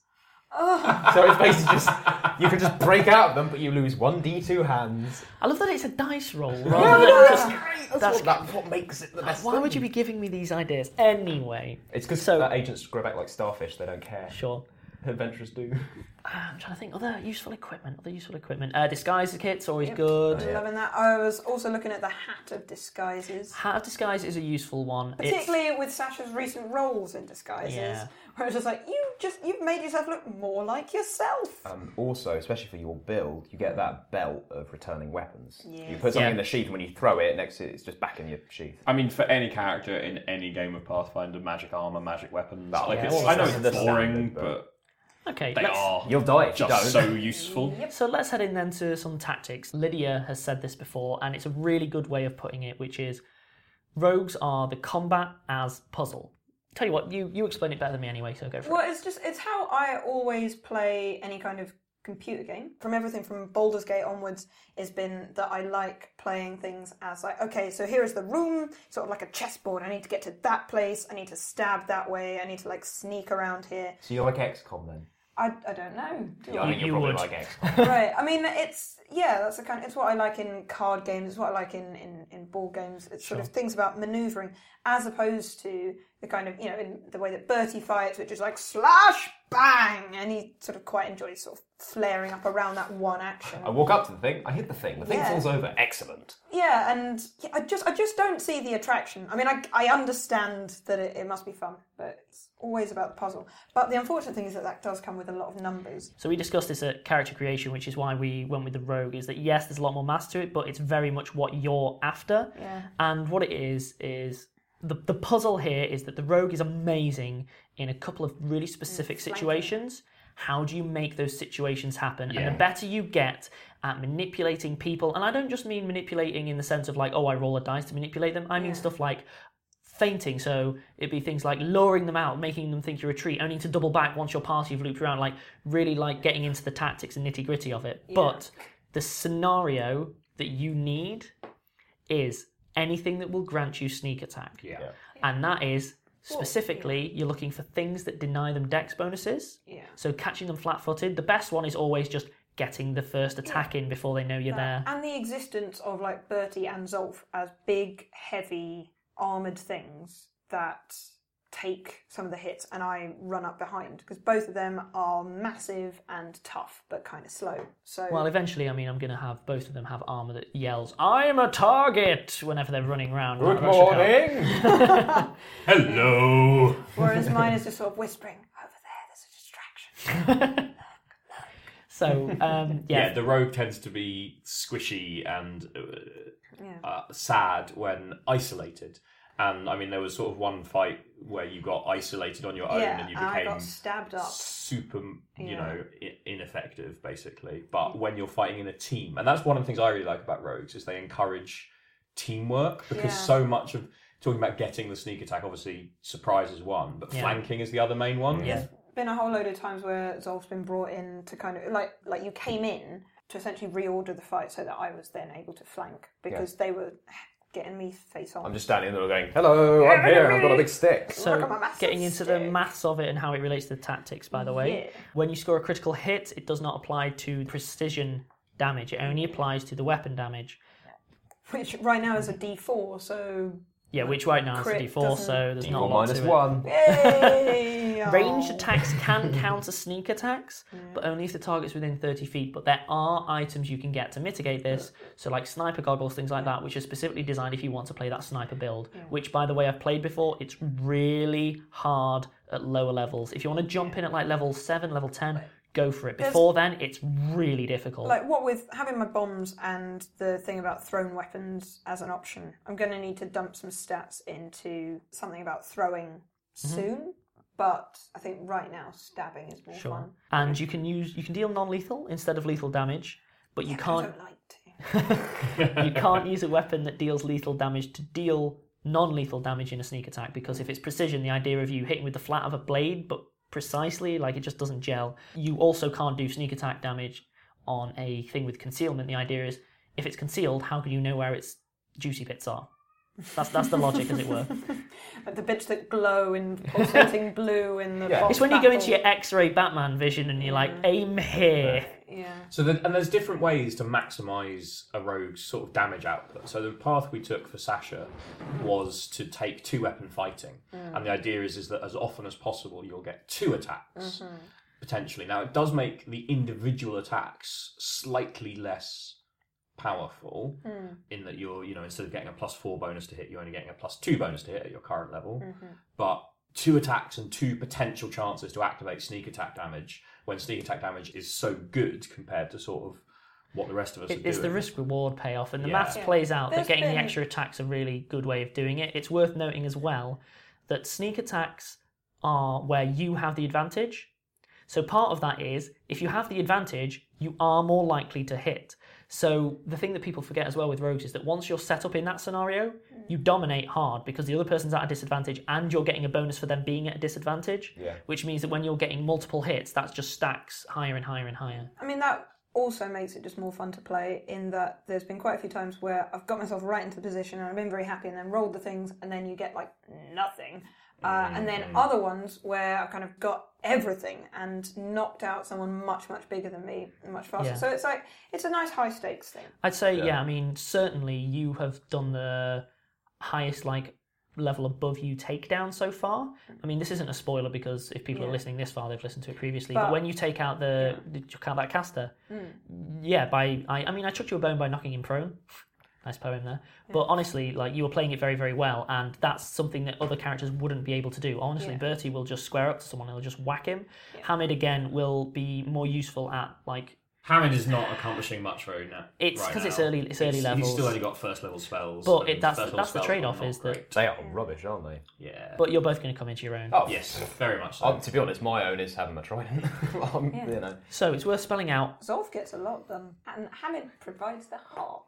[SPEAKER 9] So it's basically just you can just break out of them, but you lose one d two hands.
[SPEAKER 8] I love that it's a dice roll
[SPEAKER 9] Yeah,
[SPEAKER 8] rather
[SPEAKER 9] no,
[SPEAKER 8] than
[SPEAKER 9] that's
[SPEAKER 8] just.
[SPEAKER 9] great. That's,
[SPEAKER 8] that's
[SPEAKER 9] what, that's what makes it the best.
[SPEAKER 8] Why
[SPEAKER 9] thing.
[SPEAKER 8] would you be giving me these ideas anyway?
[SPEAKER 9] It's because
[SPEAKER 8] So-
[SPEAKER 9] uh, agents grow back like starfish. They don't care.
[SPEAKER 8] Sure.
[SPEAKER 9] Adventurers do.
[SPEAKER 8] I'm trying to think. Other useful equipment. Other useful equipment. Uh, disguise kit's always good.
[SPEAKER 11] I'm loving that. I was also looking at the hat of disguises.
[SPEAKER 8] Hat of disguise is a useful one. It's-
[SPEAKER 11] Particularly with Sasha's recent roles in disguises,
[SPEAKER 8] Yeah.
[SPEAKER 11] where it's just like you just you've made yourself look more like yourself.
[SPEAKER 9] Um, also, especially for your build, you get that belt of returning weapons.
[SPEAKER 11] Yes.
[SPEAKER 9] You put something
[SPEAKER 10] Yeah.
[SPEAKER 9] in the sheath, and when you throw it, next to it, it's just back in your sheath.
[SPEAKER 10] I mean, for any character in any game of Pathfinder, magic armor, magic weapons.
[SPEAKER 9] Oh,
[SPEAKER 10] like
[SPEAKER 9] yeah,
[SPEAKER 10] it's,
[SPEAKER 9] well,
[SPEAKER 10] I know
[SPEAKER 9] it's
[SPEAKER 10] it's
[SPEAKER 9] the
[SPEAKER 10] boring,
[SPEAKER 9] standard,
[SPEAKER 10] but,
[SPEAKER 9] but-
[SPEAKER 8] Okay,
[SPEAKER 10] they
[SPEAKER 8] let's-
[SPEAKER 10] are.
[SPEAKER 9] You'll die if you
[SPEAKER 10] just
[SPEAKER 9] don't.
[SPEAKER 10] so useful.
[SPEAKER 8] So let's head in then to some tactics. Lydia has said this before, and it's a really good way of putting it, which is rogues are the combat as puzzle. Tell you what, you, you explain it better than me anyway, so go for
[SPEAKER 11] Well,
[SPEAKER 8] it.
[SPEAKER 11] it's just it's how I always play any kind of computer game. From everything from Baldur's Gate onwards, has been that I like playing things as like, okay, so here is the room, sort of like a chessboard. I need to get to that place. I need to stab that way. I need to like sneak around here.
[SPEAKER 9] So you're like X COM then?
[SPEAKER 11] I, I don't know. Do
[SPEAKER 9] Yeah, I
[SPEAKER 11] I?
[SPEAKER 9] mean, you're
[SPEAKER 8] You
[SPEAKER 9] probably
[SPEAKER 8] would.
[SPEAKER 9] like X COM.
[SPEAKER 11] Right. I mean, it's yeah. That's the kind. It's what I like in card games. It's what I like in in, in board games. It's sort of things about manoeuvring, as opposed to the kind of you know in the way that Bertie fights, which is like slash bang, and he sort of quite enjoys sort of flaring up around that one action.
[SPEAKER 9] I walk up to the thing, I hit the thing, the thing
[SPEAKER 11] Yeah.
[SPEAKER 9] falls over. Excellent.
[SPEAKER 11] Yeah, and yeah, I just I just don't see the attraction. I mean, I, I understand that it, it must be fun, but it's always about the puzzle. But the unfortunate thing is that that does come with a lot of numbers.
[SPEAKER 8] So we discussed this at character creation, which is why we went with the rogue, is that yes, there's a lot more mass to it, but it's very much what you're after.
[SPEAKER 11] Yeah.
[SPEAKER 8] And what it is, is the, the puzzle here is that the rogue is amazing in a couple of really specific
[SPEAKER 11] flanking.
[SPEAKER 8] situations. How do you make those situations happen? And
[SPEAKER 10] Yeah.
[SPEAKER 8] the better you get at manipulating people, and I don't just mean manipulating in the sense of like, oh, I roll a dice to manipulate them. I mean
[SPEAKER 11] Yeah.
[SPEAKER 8] stuff like feinting, so it'd be things like luring them out, making them think you're a treat, only to double back once your party have looped around, like really like getting into the tactics and nitty gritty of it.
[SPEAKER 11] Yeah.
[SPEAKER 8] But the scenario that you need is anything that will grant you sneak attack.
[SPEAKER 10] Yeah.
[SPEAKER 8] And that is specifically you're looking for things that deny them dex bonuses.
[SPEAKER 11] Yeah.
[SPEAKER 8] So catching them flat-footed. The best one is always just getting the first attack in before they know you're there.
[SPEAKER 11] And the existence of like Bertie and Zolf as big, heavy, armoured things that take some of the hits and I run up behind, because both of them are massive and tough but kind of slow. So
[SPEAKER 8] well, eventually, I mean, I'm going to have both of them have armor that yells, "I'm a target!" whenever they're running around.
[SPEAKER 9] Good
[SPEAKER 8] That should
[SPEAKER 9] morning.
[SPEAKER 8] help.
[SPEAKER 10] Hello.
[SPEAKER 11] Whereas mine is just sort of whispering, "Over there, there's a distraction."
[SPEAKER 8] So um, yeah.
[SPEAKER 10] yeah, the rogue tends to be squishy and uh,
[SPEAKER 11] Yeah.
[SPEAKER 10] uh, sad when isolated. And I mean, there was sort of one fight where you got isolated on your own
[SPEAKER 11] Yeah,
[SPEAKER 10] and you
[SPEAKER 11] and I
[SPEAKER 10] became
[SPEAKER 11] got stabbed up.
[SPEAKER 10] super, you
[SPEAKER 11] Yeah.
[SPEAKER 10] know, I- ineffective, basically. But when you're fighting in a team, and that's one of the things I really like about rogues, is they encourage teamwork, because
[SPEAKER 11] Yeah.
[SPEAKER 10] so much of talking about getting the sneak attack, obviously surprise is one, but
[SPEAKER 8] Yeah.
[SPEAKER 10] flanking is the other main one.
[SPEAKER 8] Yeah.
[SPEAKER 11] Been a whole load of times where Zolf's been brought in to kind of like like you came in to essentially reorder the fight so that I was then able to flank, because they were getting me face on.
[SPEAKER 9] I'm just standing there going, hello, I'm here, I've got a big stick.
[SPEAKER 8] So,
[SPEAKER 11] Look at my massive
[SPEAKER 8] getting into the
[SPEAKER 11] stick.
[SPEAKER 8] maths of it and how it relates to the tactics, by the way.
[SPEAKER 11] Yeah.
[SPEAKER 8] When you score a critical hit, it does not apply to precision damage. It only applies to the weapon damage.
[SPEAKER 11] Which right now is a D four, so
[SPEAKER 8] Yeah, which right now is a
[SPEAKER 11] Crit
[SPEAKER 8] D four,
[SPEAKER 11] doesn't-
[SPEAKER 8] so there's
[SPEAKER 9] D
[SPEAKER 8] not a
[SPEAKER 9] four
[SPEAKER 8] lot
[SPEAKER 9] minus
[SPEAKER 8] to it.
[SPEAKER 9] one.
[SPEAKER 11] yay!
[SPEAKER 8] Ranged
[SPEAKER 11] Oh.
[SPEAKER 8] attacks can counter sneak attacks, but only if the target's within thirty feet. But there are items you can get to mitigate this, so like sniper goggles, things like that, which are specifically designed if you want to play that sniper build, which, by the way, I've played before. It's really hard at lower levels. If you want to jump in at like level seven, level ten, go for it.
[SPEAKER 11] There's-
[SPEAKER 8] Before then, it's really difficult.
[SPEAKER 11] Like, what with having my bombs and the thing about thrown weapons as an option, I'm going to need to dump some stats into something about throwing soon. But I think right now stabbing is more
[SPEAKER 8] Sure.
[SPEAKER 11] fun.
[SPEAKER 8] And you can use you can deal non-lethal instead of lethal damage, but you
[SPEAKER 11] I
[SPEAKER 8] can't
[SPEAKER 11] don't like to.
[SPEAKER 8] you can't use a weapon that deals lethal damage to deal non-lethal damage in a sneak attack, because if it's precision, the idea of you hitting with the flat of a blade but precisely, like, it just doesn't gel. You also can't do sneak attack damage on a thing with concealment. The idea is, if it's concealed, how can you know where its juicy bits are? That's that's the logic, as it were.
[SPEAKER 11] Like the bits that glow in pulsating blue in the
[SPEAKER 9] Yeah.
[SPEAKER 11] boss
[SPEAKER 8] It's when you go
[SPEAKER 11] battle.
[SPEAKER 8] into your X-ray Batman vision and you're like, aim here.
[SPEAKER 11] Yeah.
[SPEAKER 10] So, the, and there's different ways to maximise a rogue's sort of damage output. So the path we took for Sasha was to take two weapon fighting, and the idea is is that as often as possible you'll get two attacks potentially. Now it does make the individual attacks slightly less powerful in that you're, you know, instead of getting a plus four bonus to hit, you're only getting a plus two bonus to hit at your current level. But two attacks and two potential chances to activate sneak attack damage, when sneak attack damage is so good compared to sort of what the rest of us
[SPEAKER 8] It,
[SPEAKER 10] are
[SPEAKER 8] it's
[SPEAKER 10] doing.
[SPEAKER 8] the risk reward payoff, and the
[SPEAKER 10] Yeah.
[SPEAKER 8] maths
[SPEAKER 11] Yeah.
[SPEAKER 8] plays out
[SPEAKER 11] There's
[SPEAKER 8] that getting
[SPEAKER 11] been-
[SPEAKER 8] the extra attack's a really good way of doing it. It's worth noting as well that sneak attacks are where you have the advantage. So part of that is, if you have the advantage, you are more likely to hit. So the thing that people forget as well with rogues is that once you're set up in that scenario, you dominate hard because the other person's at a disadvantage and you're getting a bonus for them being at a disadvantage,
[SPEAKER 9] Yeah.
[SPEAKER 8] which means that when you're getting multiple hits, that just stacks higher and higher and higher.
[SPEAKER 11] I mean, that also makes it just more fun to play, in that there's been quite a few times where I've got myself right into the position and I've been very happy, and then rolled the things, and then you get like nothing. Uh, and then other ones where I've kind of got everything and knocked out someone much, much bigger than me, much faster.
[SPEAKER 8] Yeah.
[SPEAKER 11] So it's like, it's a nice high stakes thing.
[SPEAKER 8] I'd say, yeah.
[SPEAKER 9] Yeah.
[SPEAKER 8] I mean, certainly you have done the highest, like, level above you takedown so far. I mean, this isn't a spoiler because if people
[SPEAKER 11] Yeah.
[SPEAKER 8] are listening this far, they've listened to it previously. But,
[SPEAKER 11] But-
[SPEAKER 8] when you take out the, did you count that caster? Yeah, by, I, I mean, I chucked you a bone by knocking him prone. Nice poem there. But honestly, like, you were playing it very, very well, and that's something that other characters wouldn't be able to do. Honestly,
[SPEAKER 11] Yeah.
[SPEAKER 8] Bertie will just square up to someone and he'll just whack him. Hamid, again, will be more useful at, like,
[SPEAKER 10] Hammond is not accomplishing much very now.
[SPEAKER 8] It's
[SPEAKER 10] right
[SPEAKER 8] 'cause it's
[SPEAKER 10] now.
[SPEAKER 8] early- it's early
[SPEAKER 10] He's
[SPEAKER 8] levels.
[SPEAKER 10] still only got first level spells.
[SPEAKER 8] But
[SPEAKER 10] and
[SPEAKER 8] it- that's-
[SPEAKER 10] first level
[SPEAKER 8] that's the
[SPEAKER 10] spells
[SPEAKER 8] trade-off
[SPEAKER 10] are
[SPEAKER 8] is
[SPEAKER 10] not
[SPEAKER 8] that-
[SPEAKER 10] great.
[SPEAKER 9] They are rubbish, aren't they?
[SPEAKER 10] Yeah.
[SPEAKER 8] but you're both going to come into your own.
[SPEAKER 9] Oh,
[SPEAKER 10] Yes, very much so.
[SPEAKER 9] Um, to be honest, my own is having my trident. um,
[SPEAKER 11] Yeah.
[SPEAKER 9] You know.
[SPEAKER 8] So it's worth spelling out.
[SPEAKER 11] Zolf gets a lot done, and Hamid provides the heart.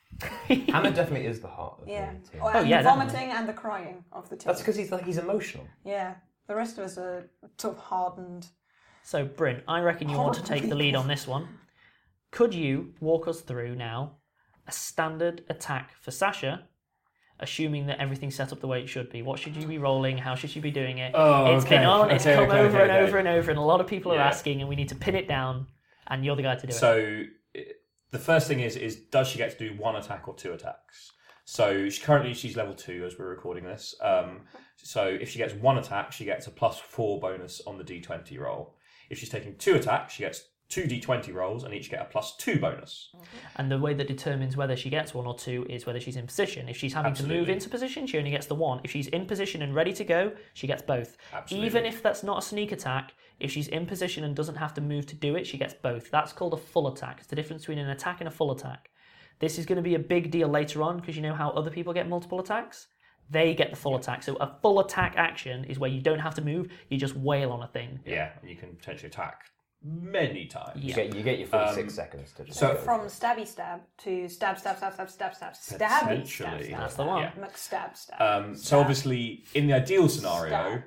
[SPEAKER 9] Hammer definitely is the heart of
[SPEAKER 11] Yeah.
[SPEAKER 9] the team.
[SPEAKER 11] Oh, and
[SPEAKER 8] yeah,
[SPEAKER 11] the
[SPEAKER 8] definitely.
[SPEAKER 11] vomiting and the crying of the team.
[SPEAKER 9] That's because he's like he's emotional.
[SPEAKER 11] Yeah. The rest of us are sort of hardened.
[SPEAKER 8] So, Bryn, I reckon you want to take the lead on this one. Could you walk us through now a standard attack for Sasha, assuming that everything's set up the way it should be? What should you be rolling? How should you be doing it?
[SPEAKER 10] Oh,
[SPEAKER 8] It's
[SPEAKER 10] okay,
[SPEAKER 8] been on, it's
[SPEAKER 10] okay,
[SPEAKER 8] come
[SPEAKER 10] okay,
[SPEAKER 8] over
[SPEAKER 10] okay,
[SPEAKER 8] and
[SPEAKER 10] okay.
[SPEAKER 8] over and over, and a lot of people are
[SPEAKER 10] Yeah.
[SPEAKER 8] asking, and we need to pin it down, and you're the guy to do it.
[SPEAKER 10] So i- the first thing is is does she get to do one attack or two attacks? So she, currently she's level two as we're recording this. Um, so if she gets one attack, she gets a plus four bonus on the d twenty roll. If she's taking two attacks, she gets two d twenty rolls and each get a plus two bonus.
[SPEAKER 8] And the way that determines whether she gets one or two is whether she's in position. If she's having
[SPEAKER 10] Absolutely.
[SPEAKER 8] to move into position, she only gets the one. If she's in position and ready to go, she gets both.
[SPEAKER 10] Absolutely.
[SPEAKER 8] Even if that's not a sneak attack, if she's in position and doesn't have to move to do it, she gets both. That's called a full attack. It's the difference between an attack and a full attack. This is going to be a big deal later on because you know how other people get multiple attacks? They get the full attack. So a full attack action is where you don't have to move, you just wail on a thing.
[SPEAKER 10] Yeah, and you can potentially attack many times.
[SPEAKER 9] You get you get your forty-six
[SPEAKER 10] Um,
[SPEAKER 9] seconds to just
[SPEAKER 10] so-
[SPEAKER 9] go.
[SPEAKER 11] From stabby stab to stab, stab, stab, stab, stab, stab, stabby, stab,
[SPEAKER 10] Potentially.
[SPEAKER 11] stab.
[SPEAKER 10] That's the one. Yeah.
[SPEAKER 11] McStab, stab.
[SPEAKER 10] Um, so
[SPEAKER 11] Stab.
[SPEAKER 10] obviously, in the ideal scenario,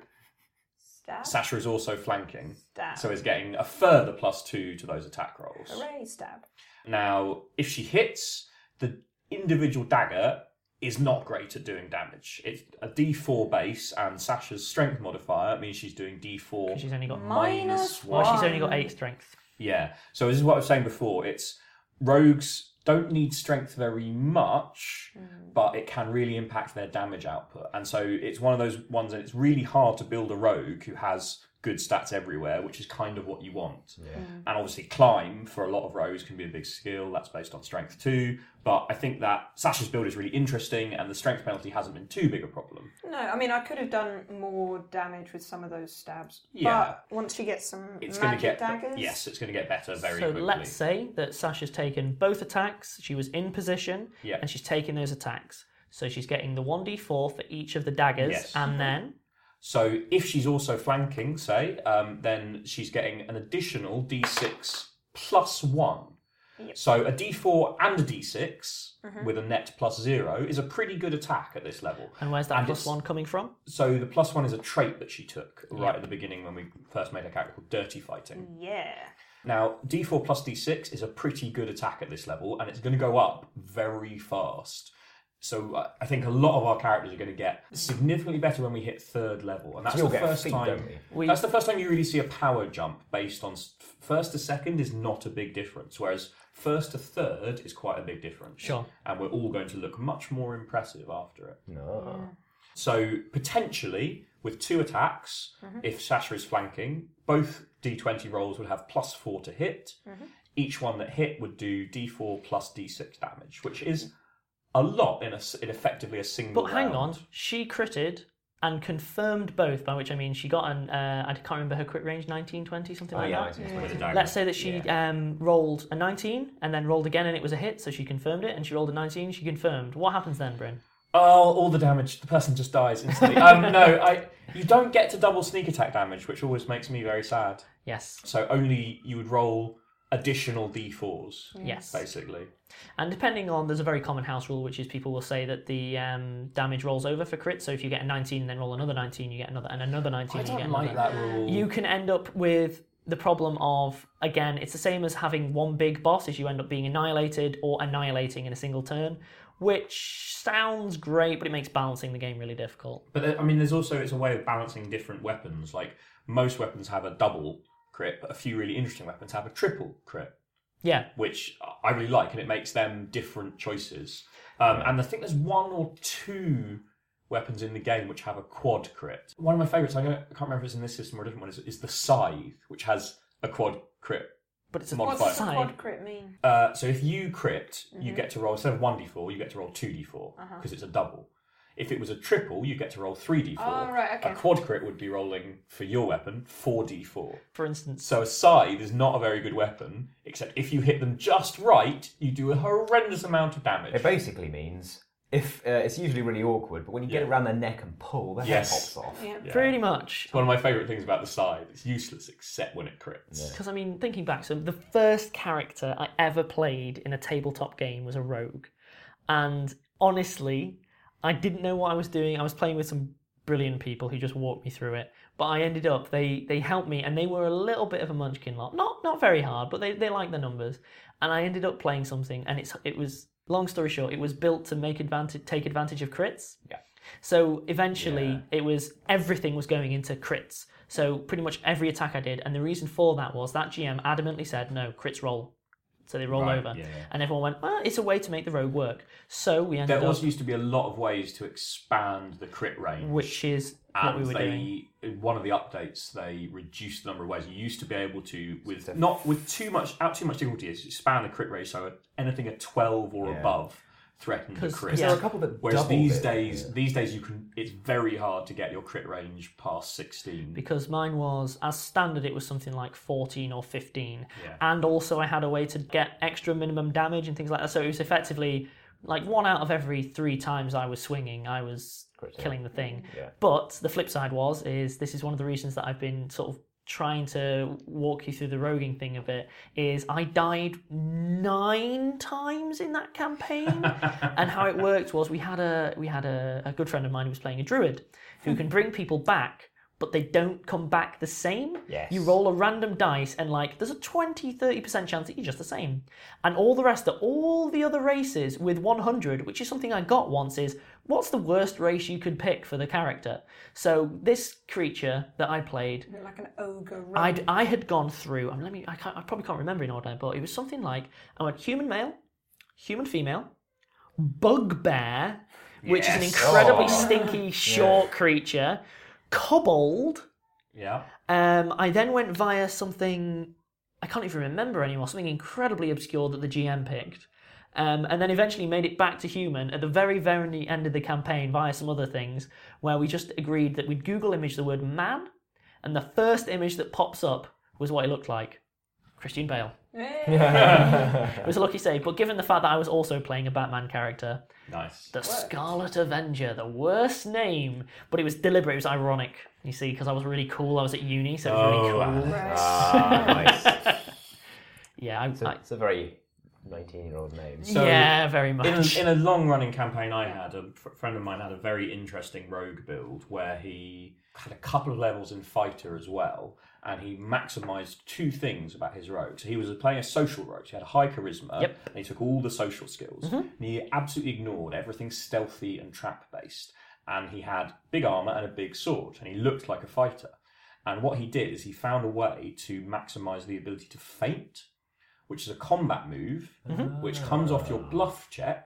[SPEAKER 11] Stab.
[SPEAKER 10] Sasha is also flanking,
[SPEAKER 11] Stab.
[SPEAKER 10] so is getting a further plus two to those attack rolls.
[SPEAKER 11] Hooray, stab.
[SPEAKER 10] Now, if she hits, the individual dagger is not great at doing damage. It's a d four base, and Sasha's strength modifier means she's doing d four
[SPEAKER 8] She's only got
[SPEAKER 10] minus
[SPEAKER 8] Well,
[SPEAKER 10] one.
[SPEAKER 8] she's only got eight strength.
[SPEAKER 10] Yeah. So this is what I was saying before. It's rogues don't need strength very much, but it can really impact their damage output. And so it's one of those ones that it's really hard to build a rogue who has good stats everywhere, which is kind of what you want.
[SPEAKER 9] Yeah.
[SPEAKER 10] And obviously climb for a lot of rogues can be a big skill. That's based on strength too. But I think that Sasha's build is really interesting and the strength penalty hasn't been too big a problem.
[SPEAKER 11] No, I mean, I could have done more damage with some of those stabs.
[SPEAKER 10] Yeah.
[SPEAKER 11] But once she gets some
[SPEAKER 10] It's going to
[SPEAKER 11] magic
[SPEAKER 10] get
[SPEAKER 11] daggers...
[SPEAKER 10] yes, it's going to get better very
[SPEAKER 8] so
[SPEAKER 10] quickly.
[SPEAKER 8] let's say that Sasha's taken both attacks, she was in position,
[SPEAKER 10] Yeah.
[SPEAKER 8] and she's taking those attacks. So she's getting the one d four for each of the daggers,
[SPEAKER 10] Yes.
[SPEAKER 8] and then...
[SPEAKER 10] So if she's also flanking, say, um, then she's getting an additional d six plus one.
[SPEAKER 11] Yep.
[SPEAKER 10] So a d four and a d six
[SPEAKER 8] Mhm.
[SPEAKER 10] with a net plus zero is a pretty good attack at this level.
[SPEAKER 8] And where's that
[SPEAKER 10] And
[SPEAKER 8] plus
[SPEAKER 10] it's-
[SPEAKER 8] one coming from?
[SPEAKER 10] So the plus one is a trait that she took right
[SPEAKER 8] Yep.
[SPEAKER 10] at the beginning when we first made her character called Dirty Fighting.
[SPEAKER 11] Yeah.
[SPEAKER 10] Now, d four plus d six is a pretty good attack at this level, and it's going to go up very fast. So uh, I think a lot of our characters are going to get significantly better when we hit third level, and that's
[SPEAKER 9] You'll
[SPEAKER 10] the
[SPEAKER 9] get a
[SPEAKER 10] first
[SPEAKER 9] feat,
[SPEAKER 10] time.
[SPEAKER 9] don't we?
[SPEAKER 10] That's the first time you really see a power jump based on s- first to second is not a big difference, whereas first to third is quite a big difference.
[SPEAKER 8] Sure.
[SPEAKER 10] And we're all going to look much more impressive after it.
[SPEAKER 9] No.
[SPEAKER 10] So potentially with two attacks,
[SPEAKER 11] Mhm.
[SPEAKER 10] if Sasha is flanking, both d twenty rolls would have plus four to hit.
[SPEAKER 11] Mhm.
[SPEAKER 10] Each one that hit would do d four plus d six damage, which is a lot in a s in effectively a single.
[SPEAKER 8] But hang
[SPEAKER 10] round.
[SPEAKER 8] on, she critted and confirmed both, by which I mean she got an, uh, I can't remember her crit range, nineteen, twenty, something
[SPEAKER 9] Oh,
[SPEAKER 8] like
[SPEAKER 9] yeah,
[SPEAKER 8] that.
[SPEAKER 9] nineteen, twenty. With a dagger.
[SPEAKER 8] Let's say that she um, rolled a nineteen and then rolled again and it was a hit, so she confirmed it, and she rolled a nineteen, she confirmed. What happens then, Bryn?
[SPEAKER 10] Oh, all the damage. The person just dies instantly. um, no, I. You don't get to double sneak attack damage, which always makes me very sad.
[SPEAKER 8] Yes.
[SPEAKER 10] So only you would roll additional d fours.
[SPEAKER 8] Yes.
[SPEAKER 10] Basically.
[SPEAKER 8] And depending on, there's a very common house rule, which is people will say that the um, damage rolls over for crit. So if you get a nineteen and then roll another nineteen, you get another, and another nineteen,
[SPEAKER 10] I
[SPEAKER 8] you
[SPEAKER 10] don't
[SPEAKER 8] get
[SPEAKER 10] like
[SPEAKER 8] another.
[SPEAKER 10] that rule.
[SPEAKER 8] You can end up with the problem of, again, it's the same as having one big boss, is you end up being annihilated or annihilating in a single turn, which sounds great, but it makes balancing the game really difficult.
[SPEAKER 10] But there- I mean, there's also it's a way of balancing different weapons. Like most weapons have a double crit, but a few really interesting weapons have a triple crit.
[SPEAKER 8] Yeah.
[SPEAKER 10] Which I really like, and it makes them different choices. Um, and I think there's one or two weapons in the game which have a quad crit. One of my favourites, I, don't- I can't remember if it's in this system or a different one, is, is the Scythe, which has a quad crit.
[SPEAKER 8] But it's a
[SPEAKER 11] What
[SPEAKER 10] modifier.
[SPEAKER 11] does the quad crit mean?
[SPEAKER 10] Uh, so if you crit, you
[SPEAKER 11] Mhm.
[SPEAKER 10] get to roll, instead of one d four, you get to roll two d four, because
[SPEAKER 11] Uh-huh.
[SPEAKER 10] it's a double. If it was a triple, you get to roll three d four.
[SPEAKER 11] Oh, right, okay.
[SPEAKER 10] A quad crit would be rolling, for your weapon, four d four.
[SPEAKER 8] For instance.
[SPEAKER 10] So a scythe is not a very good weapon, except if you hit them just right, you do a horrendous amount of damage.
[SPEAKER 9] It basically means if uh, it's usually really awkward, but when you get it around their neck and pull, the
[SPEAKER 10] Yes.
[SPEAKER 9] head pops off.
[SPEAKER 8] Yeah,
[SPEAKER 10] Yeah.
[SPEAKER 8] pretty much.
[SPEAKER 10] It's one of my favourite things about the scythe. It's useless except when it crits.
[SPEAKER 8] Because, I mean, thinking back, so the first character I ever played in a tabletop game was a rogue. And honestly, I didn't know what I was doing. I was playing with some brilliant people who just walked me through it. But I ended up, they they helped me, and they were a little bit of a munchkin lot. Not not very hard, but they, they liked the numbers. And I ended up playing something, and it's it was, long story short, it was built to make advantage, take advantage of crits.
[SPEAKER 10] Yeah.
[SPEAKER 8] So eventually, it was everything was going into crits. So pretty much every attack I did, and the reason for that was that G M adamantly said, no, crits roll. So they roll
[SPEAKER 10] Right,
[SPEAKER 8] over.
[SPEAKER 10] yeah, yeah.
[SPEAKER 8] And everyone went, well, it's a way to make the rogue work. So we ended
[SPEAKER 10] There also
[SPEAKER 8] up...
[SPEAKER 10] used to be a lot of ways to expand the crit range.
[SPEAKER 8] Which is what
[SPEAKER 10] and
[SPEAKER 8] we were
[SPEAKER 10] they,
[SPEAKER 8] doing.
[SPEAKER 10] in one of the updates, they reduced the number of ways. You used to be able to, with not with too much, out too much difficulty, is expand the crit range, so anything at twelve or
[SPEAKER 9] Yeah.
[SPEAKER 10] above threatened the
[SPEAKER 8] 'Cause-
[SPEAKER 10] crit.
[SPEAKER 8] 'cause there are a
[SPEAKER 9] couple that
[SPEAKER 10] Whereas
[SPEAKER 9] doubled
[SPEAKER 10] these
[SPEAKER 9] it,
[SPEAKER 10] days,
[SPEAKER 9] yeah.
[SPEAKER 10] these days you can. It's very hard to get your crit range past sixteen.
[SPEAKER 8] Because mine was, as standard, it was something like fourteen or fifteen.
[SPEAKER 10] Yeah.
[SPEAKER 8] And also I had a way to get extra minimum damage and things like that. So it was effectively like one out of every three times I was swinging, I was killing the thing.
[SPEAKER 9] Yeah.
[SPEAKER 8] But the flip side was, is this is one of the reasons that I've been sort of trying to walk you through the roguing thing a bit, is I died nine times in that campaign. And how it worked was we had a we had a, a good friend of mine who was playing a druid who can bring people back, but they don't come back the same.
[SPEAKER 9] Yes.
[SPEAKER 8] You roll a random dice and like there's a twenty to thirty percent chance that you're just the same. And all the rest of all the other races with one hundred, which is something I got once, is what's the worst race you could pick for the character? So this creature that I played,
[SPEAKER 11] Like an ogre.
[SPEAKER 8] I'd, I had gone through, I mean, let me, I, can't, I probably can't remember in order, but it was something like, I went human male, human female, bugbear, which is an
[SPEAKER 10] Yes.
[SPEAKER 8] incredibly
[SPEAKER 10] Oh.
[SPEAKER 8] stinky, short creature, kobold.
[SPEAKER 10] Yeah.
[SPEAKER 8] Um, I then went via something, I can't even remember anymore, something incredibly obscure that the G M picked. Um, and then eventually made it back to human at the very, very end of the campaign via some other things, where we just agreed that we'd Google image the word man, and the first image that pops up was what it looked like. Christian Bale. It was a lucky save, but given the fact that I was also playing a Batman character,
[SPEAKER 10] Nice.
[SPEAKER 8] the Scarlet Avenger, the worst name, but it was deliberate, it was ironic, you see, because I was really cool, I was at uni, so it was really
[SPEAKER 10] Oh,
[SPEAKER 8] cool.
[SPEAKER 9] Ah, nice.
[SPEAKER 8] Yeah, I,
[SPEAKER 9] It's a,
[SPEAKER 8] I,
[SPEAKER 9] it's a very nineteen-year-old name.
[SPEAKER 10] So,
[SPEAKER 8] yeah, very much.
[SPEAKER 10] In a, in a long-running campaign I had, a fr- friend of mine had a very interesting rogue build where he had a couple of levels in fighter as well, and he maximised two things about his rogue. So he was playing a social rogue. So he had a high charisma,
[SPEAKER 8] Yep.
[SPEAKER 10] and he took all the social skills.
[SPEAKER 8] Mhm.
[SPEAKER 10] And he absolutely ignored everything stealthy and trap-based. And he had big armour and a big sword, and he looked like a fighter. And what he did is he found a way to maximise the ability to feint, which is a combat move,
[SPEAKER 8] Mhm.
[SPEAKER 10] which comes off your bluff check,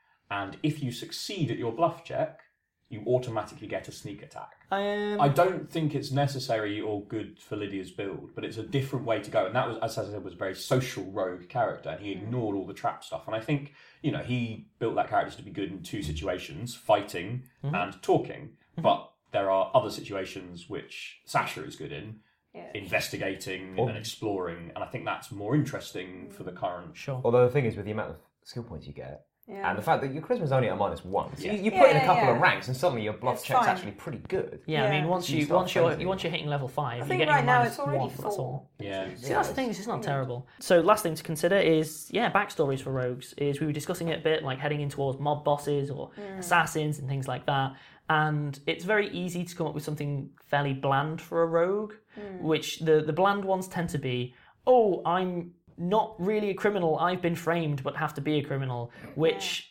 [SPEAKER 10] and if you succeed at your bluff check, you automatically get a sneak attack.
[SPEAKER 8] Um,
[SPEAKER 10] I don't think it's necessary or good for Lydia's build, but it's a different way to go. And that was, as I said, was a very social rogue character, and he ignored all the trap stuff. And I think, you know, he built that character to be good in two situations, fighting
[SPEAKER 8] Mhm.
[SPEAKER 10] and talking. But there are other situations which Sasha is good in,
[SPEAKER 11] Yeah.
[SPEAKER 10] investigating
[SPEAKER 9] Oh.
[SPEAKER 10] and exploring, and I think that's more interesting for the current.
[SPEAKER 8] Sure.
[SPEAKER 9] Although the thing is, with the amount of skill points you get,
[SPEAKER 11] Yeah.
[SPEAKER 9] and the fact that your charisma's only at a minus one, so
[SPEAKER 10] Yeah.
[SPEAKER 9] you, you
[SPEAKER 11] Yeah,
[SPEAKER 9] put in a
[SPEAKER 11] yeah,
[SPEAKER 9] couple
[SPEAKER 11] yeah.
[SPEAKER 9] of ranks, and suddenly your bluff
[SPEAKER 11] It's
[SPEAKER 9] check's
[SPEAKER 11] fine.
[SPEAKER 9] actually pretty good.
[SPEAKER 8] Yeah, I mean,
[SPEAKER 11] Yeah.
[SPEAKER 8] once
[SPEAKER 9] You
[SPEAKER 8] you
[SPEAKER 9] start
[SPEAKER 8] once you're
[SPEAKER 9] fencing.
[SPEAKER 8] once you're hitting level five,
[SPEAKER 11] I
[SPEAKER 8] you're
[SPEAKER 11] think
[SPEAKER 8] getting
[SPEAKER 11] right
[SPEAKER 8] a
[SPEAKER 11] now
[SPEAKER 8] minus
[SPEAKER 11] it's already
[SPEAKER 8] one, that's
[SPEAKER 11] four.
[SPEAKER 8] all.
[SPEAKER 10] Yeah.
[SPEAKER 8] See, that's the thing. It's not terrible. So, last thing to consider is yeah, backstories for rogues. Is we were discussing it a bit, like heading in towards mob bosses or assassins and things like that. And it's very easy to come up with something fairly bland for a rogue, which the the bland ones tend to be, oh, I'm not really a criminal. I've been framed, but have to be a criminal, which.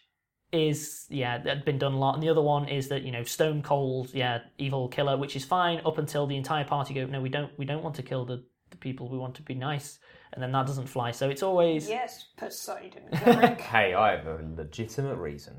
[SPEAKER 8] Is yeah, that had been done a lot, and the other one is that you know stone cold, yeah, evil killer, which is fine up until the entire party go, no, we don't, we don't want to kill the, the people, we want to be nice, and then that doesn't fly. So it's always
[SPEAKER 11] Yes, Poseidon. Cleric.
[SPEAKER 9] Hey, I have a legitimate reason.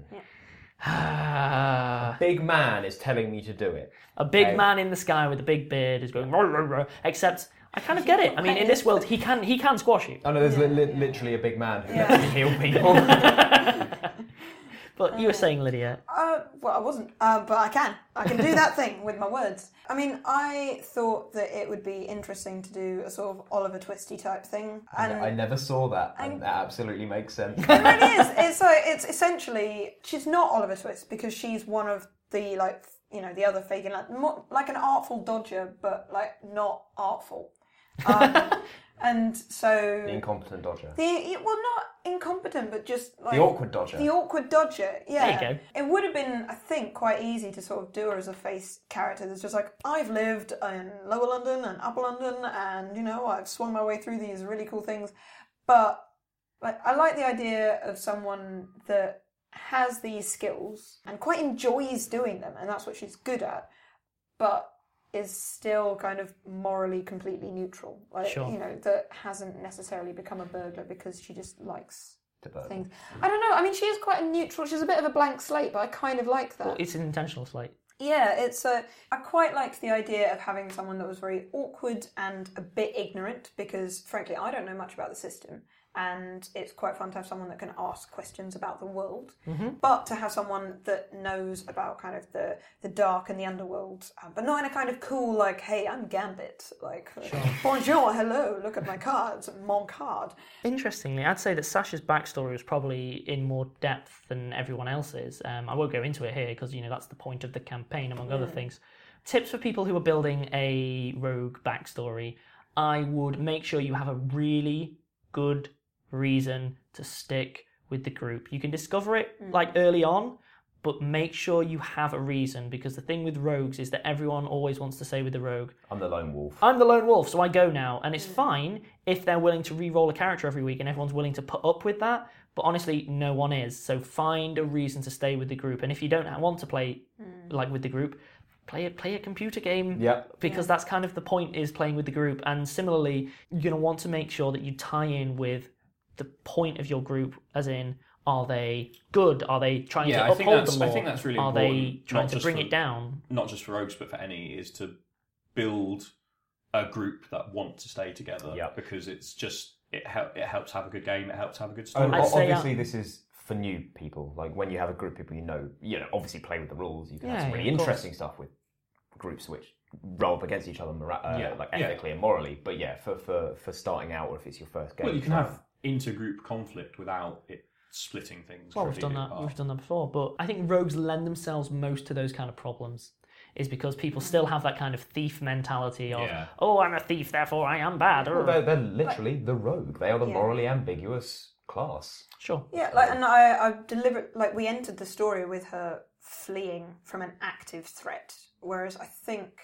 [SPEAKER 8] a
[SPEAKER 9] Big man is telling me to do it.
[SPEAKER 8] big
[SPEAKER 9] Hey.
[SPEAKER 8] man in the sky with a big beard is going, "Roar, roar, roar," except I kind of get it. I mean, in this world, he can he can squash you.
[SPEAKER 9] Oh no, there's li- li- literally a big man who
[SPEAKER 11] Yeah.
[SPEAKER 9] lets me heal people.
[SPEAKER 8] But you were saying, Lydia,
[SPEAKER 11] Uh, well, I wasn't, uh, but I can. I can do that thing with my words. I mean, I thought that it would be interesting to do a sort of Oliver Twisty type thing, and
[SPEAKER 9] I never saw that, and
[SPEAKER 11] And-
[SPEAKER 9] that absolutely makes sense.
[SPEAKER 11] it really is. It's like it's essentially she's not Oliver Twist because she's one of the like you know the other Fagin, like more, like an artful dodger, but like not artful. Um, and so
[SPEAKER 9] The incompetent dodger.
[SPEAKER 11] the well, not incompetent, but just like
[SPEAKER 9] The awkward dodger.
[SPEAKER 11] The awkward dodger, yeah.
[SPEAKER 8] There you go.
[SPEAKER 11] It would have been, I think, quite easy to sort of do her as a face character that's just like, I've lived in Lower London and Upper London, and you know, I've swung my way through these really cool things. But like, I like the idea of someone that has these skills and quite enjoys doing them, and that's what she's good at. But is still kind of morally completely neutral. Like,
[SPEAKER 8] Sure.
[SPEAKER 11] you know, that hasn't necessarily become a burglar because she just likes
[SPEAKER 9] To burglar.
[SPEAKER 11] things. I don't know. I mean, she is quite a neutral. She's a bit of a blank slate, but I kind of like that.
[SPEAKER 8] Well, it's an intentional slate.
[SPEAKER 11] Yeah, it's a. I quite liked the idea of having someone that was very awkward and a bit ignorant because, frankly, I don't know much about the system, and it's quite fun to have someone that can ask questions about the world.
[SPEAKER 8] Mm-hmm.
[SPEAKER 11] But to have someone that knows about kind of the the dark and the underworld, uh, but not in a kind of cool like, hey, I'm Gambit, like,
[SPEAKER 8] Sure.
[SPEAKER 11] bonjour, hello, look at my cards, mon card.
[SPEAKER 8] Interestingly, I'd say that Sasha's backstory was probably in more depth than everyone else's. Um, I won't go into it here because, you know, that's the point of the campaign, among other
[SPEAKER 11] Mm.
[SPEAKER 8] things. Tips for people who are building a rogue backstory: I would make sure you have a really good reason to stick with the group. You can discover it
[SPEAKER 11] Mm.
[SPEAKER 8] like early on, but make sure you have a reason, because the thing with rogues is that everyone always wants to say with the rogue,
[SPEAKER 9] I'm the lone wolf.
[SPEAKER 8] I'm the lone wolf, so I go now. And it's
[SPEAKER 11] Mm.
[SPEAKER 8] fine if they're willing to re-roll a character every week and everyone's willing to put up with that, but honestly, no one is. So find a reason to stay with the group. And if you don't want to play
[SPEAKER 11] Mm.
[SPEAKER 8] like with the group, play a, play a computer game.
[SPEAKER 9] Yep.
[SPEAKER 8] Because
[SPEAKER 11] Yeah.
[SPEAKER 8] that's kind of the point, is playing with the group. And similarly, you're going to want to make sure that you tie in with the point of your group, as in, are they good? Are they trying
[SPEAKER 10] Yeah,
[SPEAKER 8] to
[SPEAKER 10] I think
[SPEAKER 8] uphold
[SPEAKER 10] that's-
[SPEAKER 8] the law?
[SPEAKER 10] I think that's really
[SPEAKER 8] Are
[SPEAKER 10] important,
[SPEAKER 8] they trying
[SPEAKER 10] not
[SPEAKER 8] to
[SPEAKER 10] just
[SPEAKER 8] bring
[SPEAKER 10] for-
[SPEAKER 8] it down?
[SPEAKER 10] Not just for rogues, but for any, is to build a group that want to stay together.
[SPEAKER 9] Yeah.
[SPEAKER 10] Because it's just it hel- it helps have a good game. It helps have a good story.
[SPEAKER 9] And
[SPEAKER 8] I'd
[SPEAKER 9] o-
[SPEAKER 8] say,
[SPEAKER 9] obviously,
[SPEAKER 8] um,
[SPEAKER 9] this is for new people. Like when you have a group of people, you know, you know, obviously play with the rules. You can have
[SPEAKER 8] Yeah,
[SPEAKER 9] some really
[SPEAKER 8] yeah, of course.
[SPEAKER 9] interesting stuff with groups which roll up against each other, mora- uh,
[SPEAKER 10] Yeah,
[SPEAKER 9] like
[SPEAKER 10] yeah.
[SPEAKER 9] ethically and morally. But yeah, for, for for starting out, or if it's your first game,
[SPEAKER 10] Well, you can
[SPEAKER 9] try-
[SPEAKER 10] have intergroup conflict without it splitting things.
[SPEAKER 8] Well, we've done
[SPEAKER 10] completely
[SPEAKER 8] that.
[SPEAKER 10] apart.
[SPEAKER 8] We've done that before, but I think rogues lend themselves most to those kind of problems, is because people still have that kind of thief mentality of,
[SPEAKER 10] Yeah.
[SPEAKER 8] oh, I'm a thief, therefore I am bad.
[SPEAKER 9] Well, they're, they're literally the rogue. They are the
[SPEAKER 11] Yeah.
[SPEAKER 9] morally ambiguous class.
[SPEAKER 8] Sure.
[SPEAKER 11] Yeah, like, and I, I deliberate, like, we entered the story with her fleeing from an active threat, whereas I think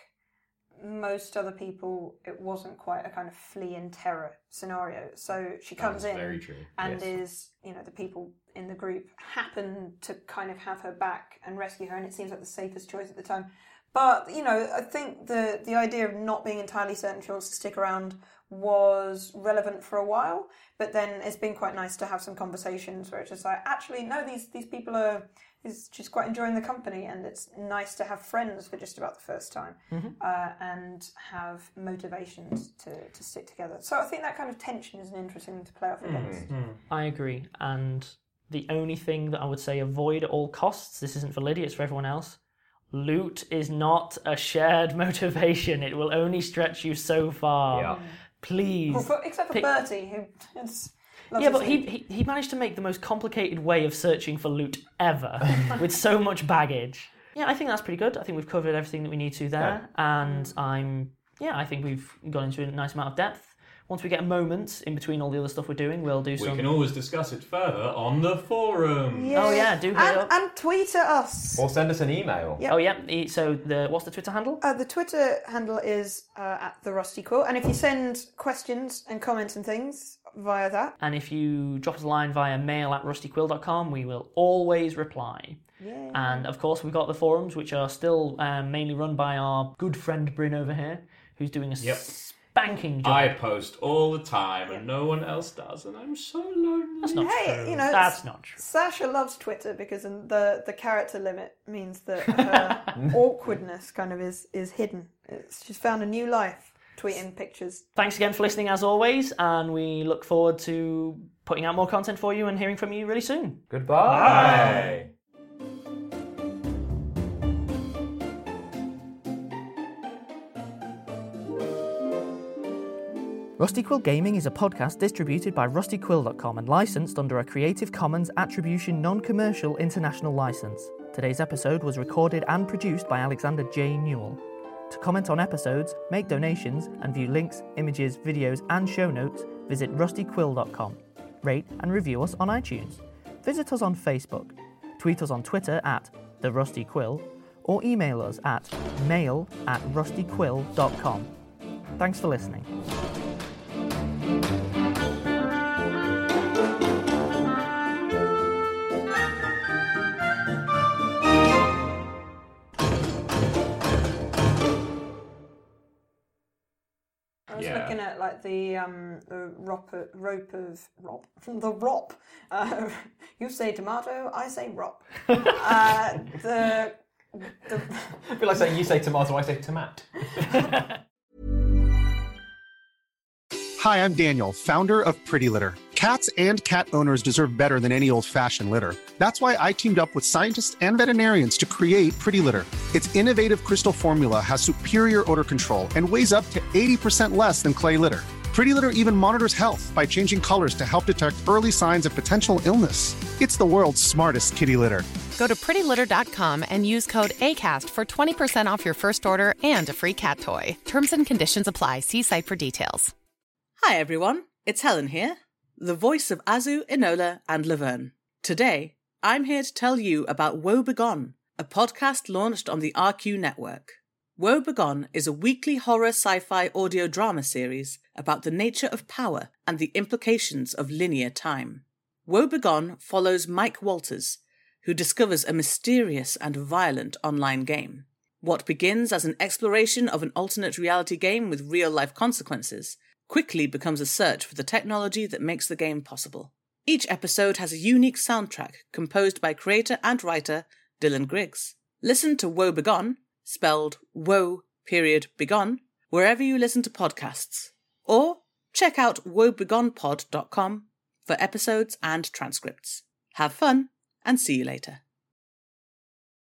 [SPEAKER 11] most other people, it wasn't quite a kind of flee in terror scenario. So she comes
[SPEAKER 10] That's
[SPEAKER 11] in
[SPEAKER 10] very true.
[SPEAKER 11] and
[SPEAKER 9] Yes.
[SPEAKER 11] is, you know, the people in the group happen to kind of have her back and rescue her, and it seems like the safest choice at the time. But, you know, I think the the idea of not being entirely certain she wants to stick around was relevant for a while, but then it's been quite nice to have some conversations where it's just like, actually, no, these these people are, is just quite enjoying the company, and it's nice to have friends for just about the first time, uh, and have motivations to, to stick together. So I think that kind of tension is an interesting thing to play off against.
[SPEAKER 8] I agree. And the only thing that I would say avoid at all costs, this isn't for Lydia, it's for everyone else, loot is not a shared motivation. It will only stretch you so far.
[SPEAKER 9] Yeah.
[SPEAKER 8] Please.
[SPEAKER 11] Well, for, except for
[SPEAKER 8] pick-
[SPEAKER 11] Bertie, who is, loves
[SPEAKER 8] Yeah,
[SPEAKER 11] his
[SPEAKER 8] but he,
[SPEAKER 11] loot.
[SPEAKER 8] he he managed to make the most complicated way of searching for loot ever with so much baggage. Yeah, I think that's pretty good. I think we've covered everything that we need to there, and I'm yeah, I think we've gone into a nice amount of depth. Once we get a moment in between all the other stuff we're doing, we'll do
[SPEAKER 10] We
[SPEAKER 8] some.
[SPEAKER 10] can always discuss it further on the forum.
[SPEAKER 8] Oh yeah, do hit
[SPEAKER 11] and,
[SPEAKER 8] up.
[SPEAKER 11] and tweet at us.
[SPEAKER 9] Or send us an email.
[SPEAKER 11] Yep.
[SPEAKER 8] Oh yeah. e- So the what's the Twitter handle?
[SPEAKER 11] Uh, the Twitter handle is uh, at the Rusty Quill, and if you send questions and comments and things via that,
[SPEAKER 8] And if you drop us a line via mail at rustyquill dot com, we will always reply.
[SPEAKER 11] yeah.
[SPEAKER 8] And of course, we've got the forums, which are still um, mainly run by our good friend Bryn over here, who's doing a
[SPEAKER 10] Yep.
[SPEAKER 8] spanking job.
[SPEAKER 10] I post all the time, and no one else does, and I'm so lonely.
[SPEAKER 8] That's not
[SPEAKER 11] Hey,
[SPEAKER 8] true.
[SPEAKER 11] you know,
[SPEAKER 8] That's
[SPEAKER 11] s-
[SPEAKER 8] not true.
[SPEAKER 11] Sasha loves Twitter because the the character limit means that her awkwardness kind of is is hidden. It's, she's found a new life tweeting pictures.
[SPEAKER 8] Thanks again for listening, as always, and we look forward to putting out more content for you and hearing from you really soon.
[SPEAKER 9] Goodbye.
[SPEAKER 8] Rusty Quill Gaming is a podcast distributed by rusty quill dot com and licensed under a Creative Commons Attribution Non-Commercial International License. Today's episode was recorded and produced by Alexander J. Newell. To comment on episodes, make donations, and view links, images, videos, and show notes, visit rusty quill dot com. Rate and review us on iTunes. Visit us on Facebook. Tweet us on Twitter at The Rusty Quill, or email us at mail at rusty quill dot com. Thanks for listening.
[SPEAKER 11] like the um, the rop, rope of rop, the rop. Uh, you say tomato, I say rop. uh, the the.
[SPEAKER 9] I feel like saying you say tomato, I say tomat.
[SPEAKER 1] Hi, I'm Daniel, founder of Pretty Litter. Cats and cat owners deserve better than any old-fashioned litter. That's why I teamed up with scientists and veterinarians to create Pretty Litter. Its innovative crystal formula has superior odor control and weighs up to eighty percent less than clay litter. Pretty Litter even monitors health by changing colors to help detect early signs of potential illness. It's the world's smartest kitty litter.
[SPEAKER 2] Go to pretty litter dot com and use code ACAST for twenty percent off your first order and a free cat toy. Terms and conditions apply. See site for details.
[SPEAKER 7] Hi everyone, it's Helen here, the voice of Azu, Enola and Laverne. Today, I'm here to tell you about Woe Begone, a podcast launched on the R Q network. Woe Begone is a weekly horror sci-fi audio drama series about the nature of power and the implications of linear time. Woe Begone follows Mike Walters, who discovers a mysterious and violent online game. What begins as an exploration of an alternate reality game with real-life consequences quickly becomes a search for the technology that makes the game possible. Each episode has a unique soundtrack composed by creator and writer Dylan Griggs. Listen to Woe Begone, spelled Woe period Begone, wherever you listen to podcasts. Or check out woe begone pod dot com for episodes and transcripts. Have fun and see you later.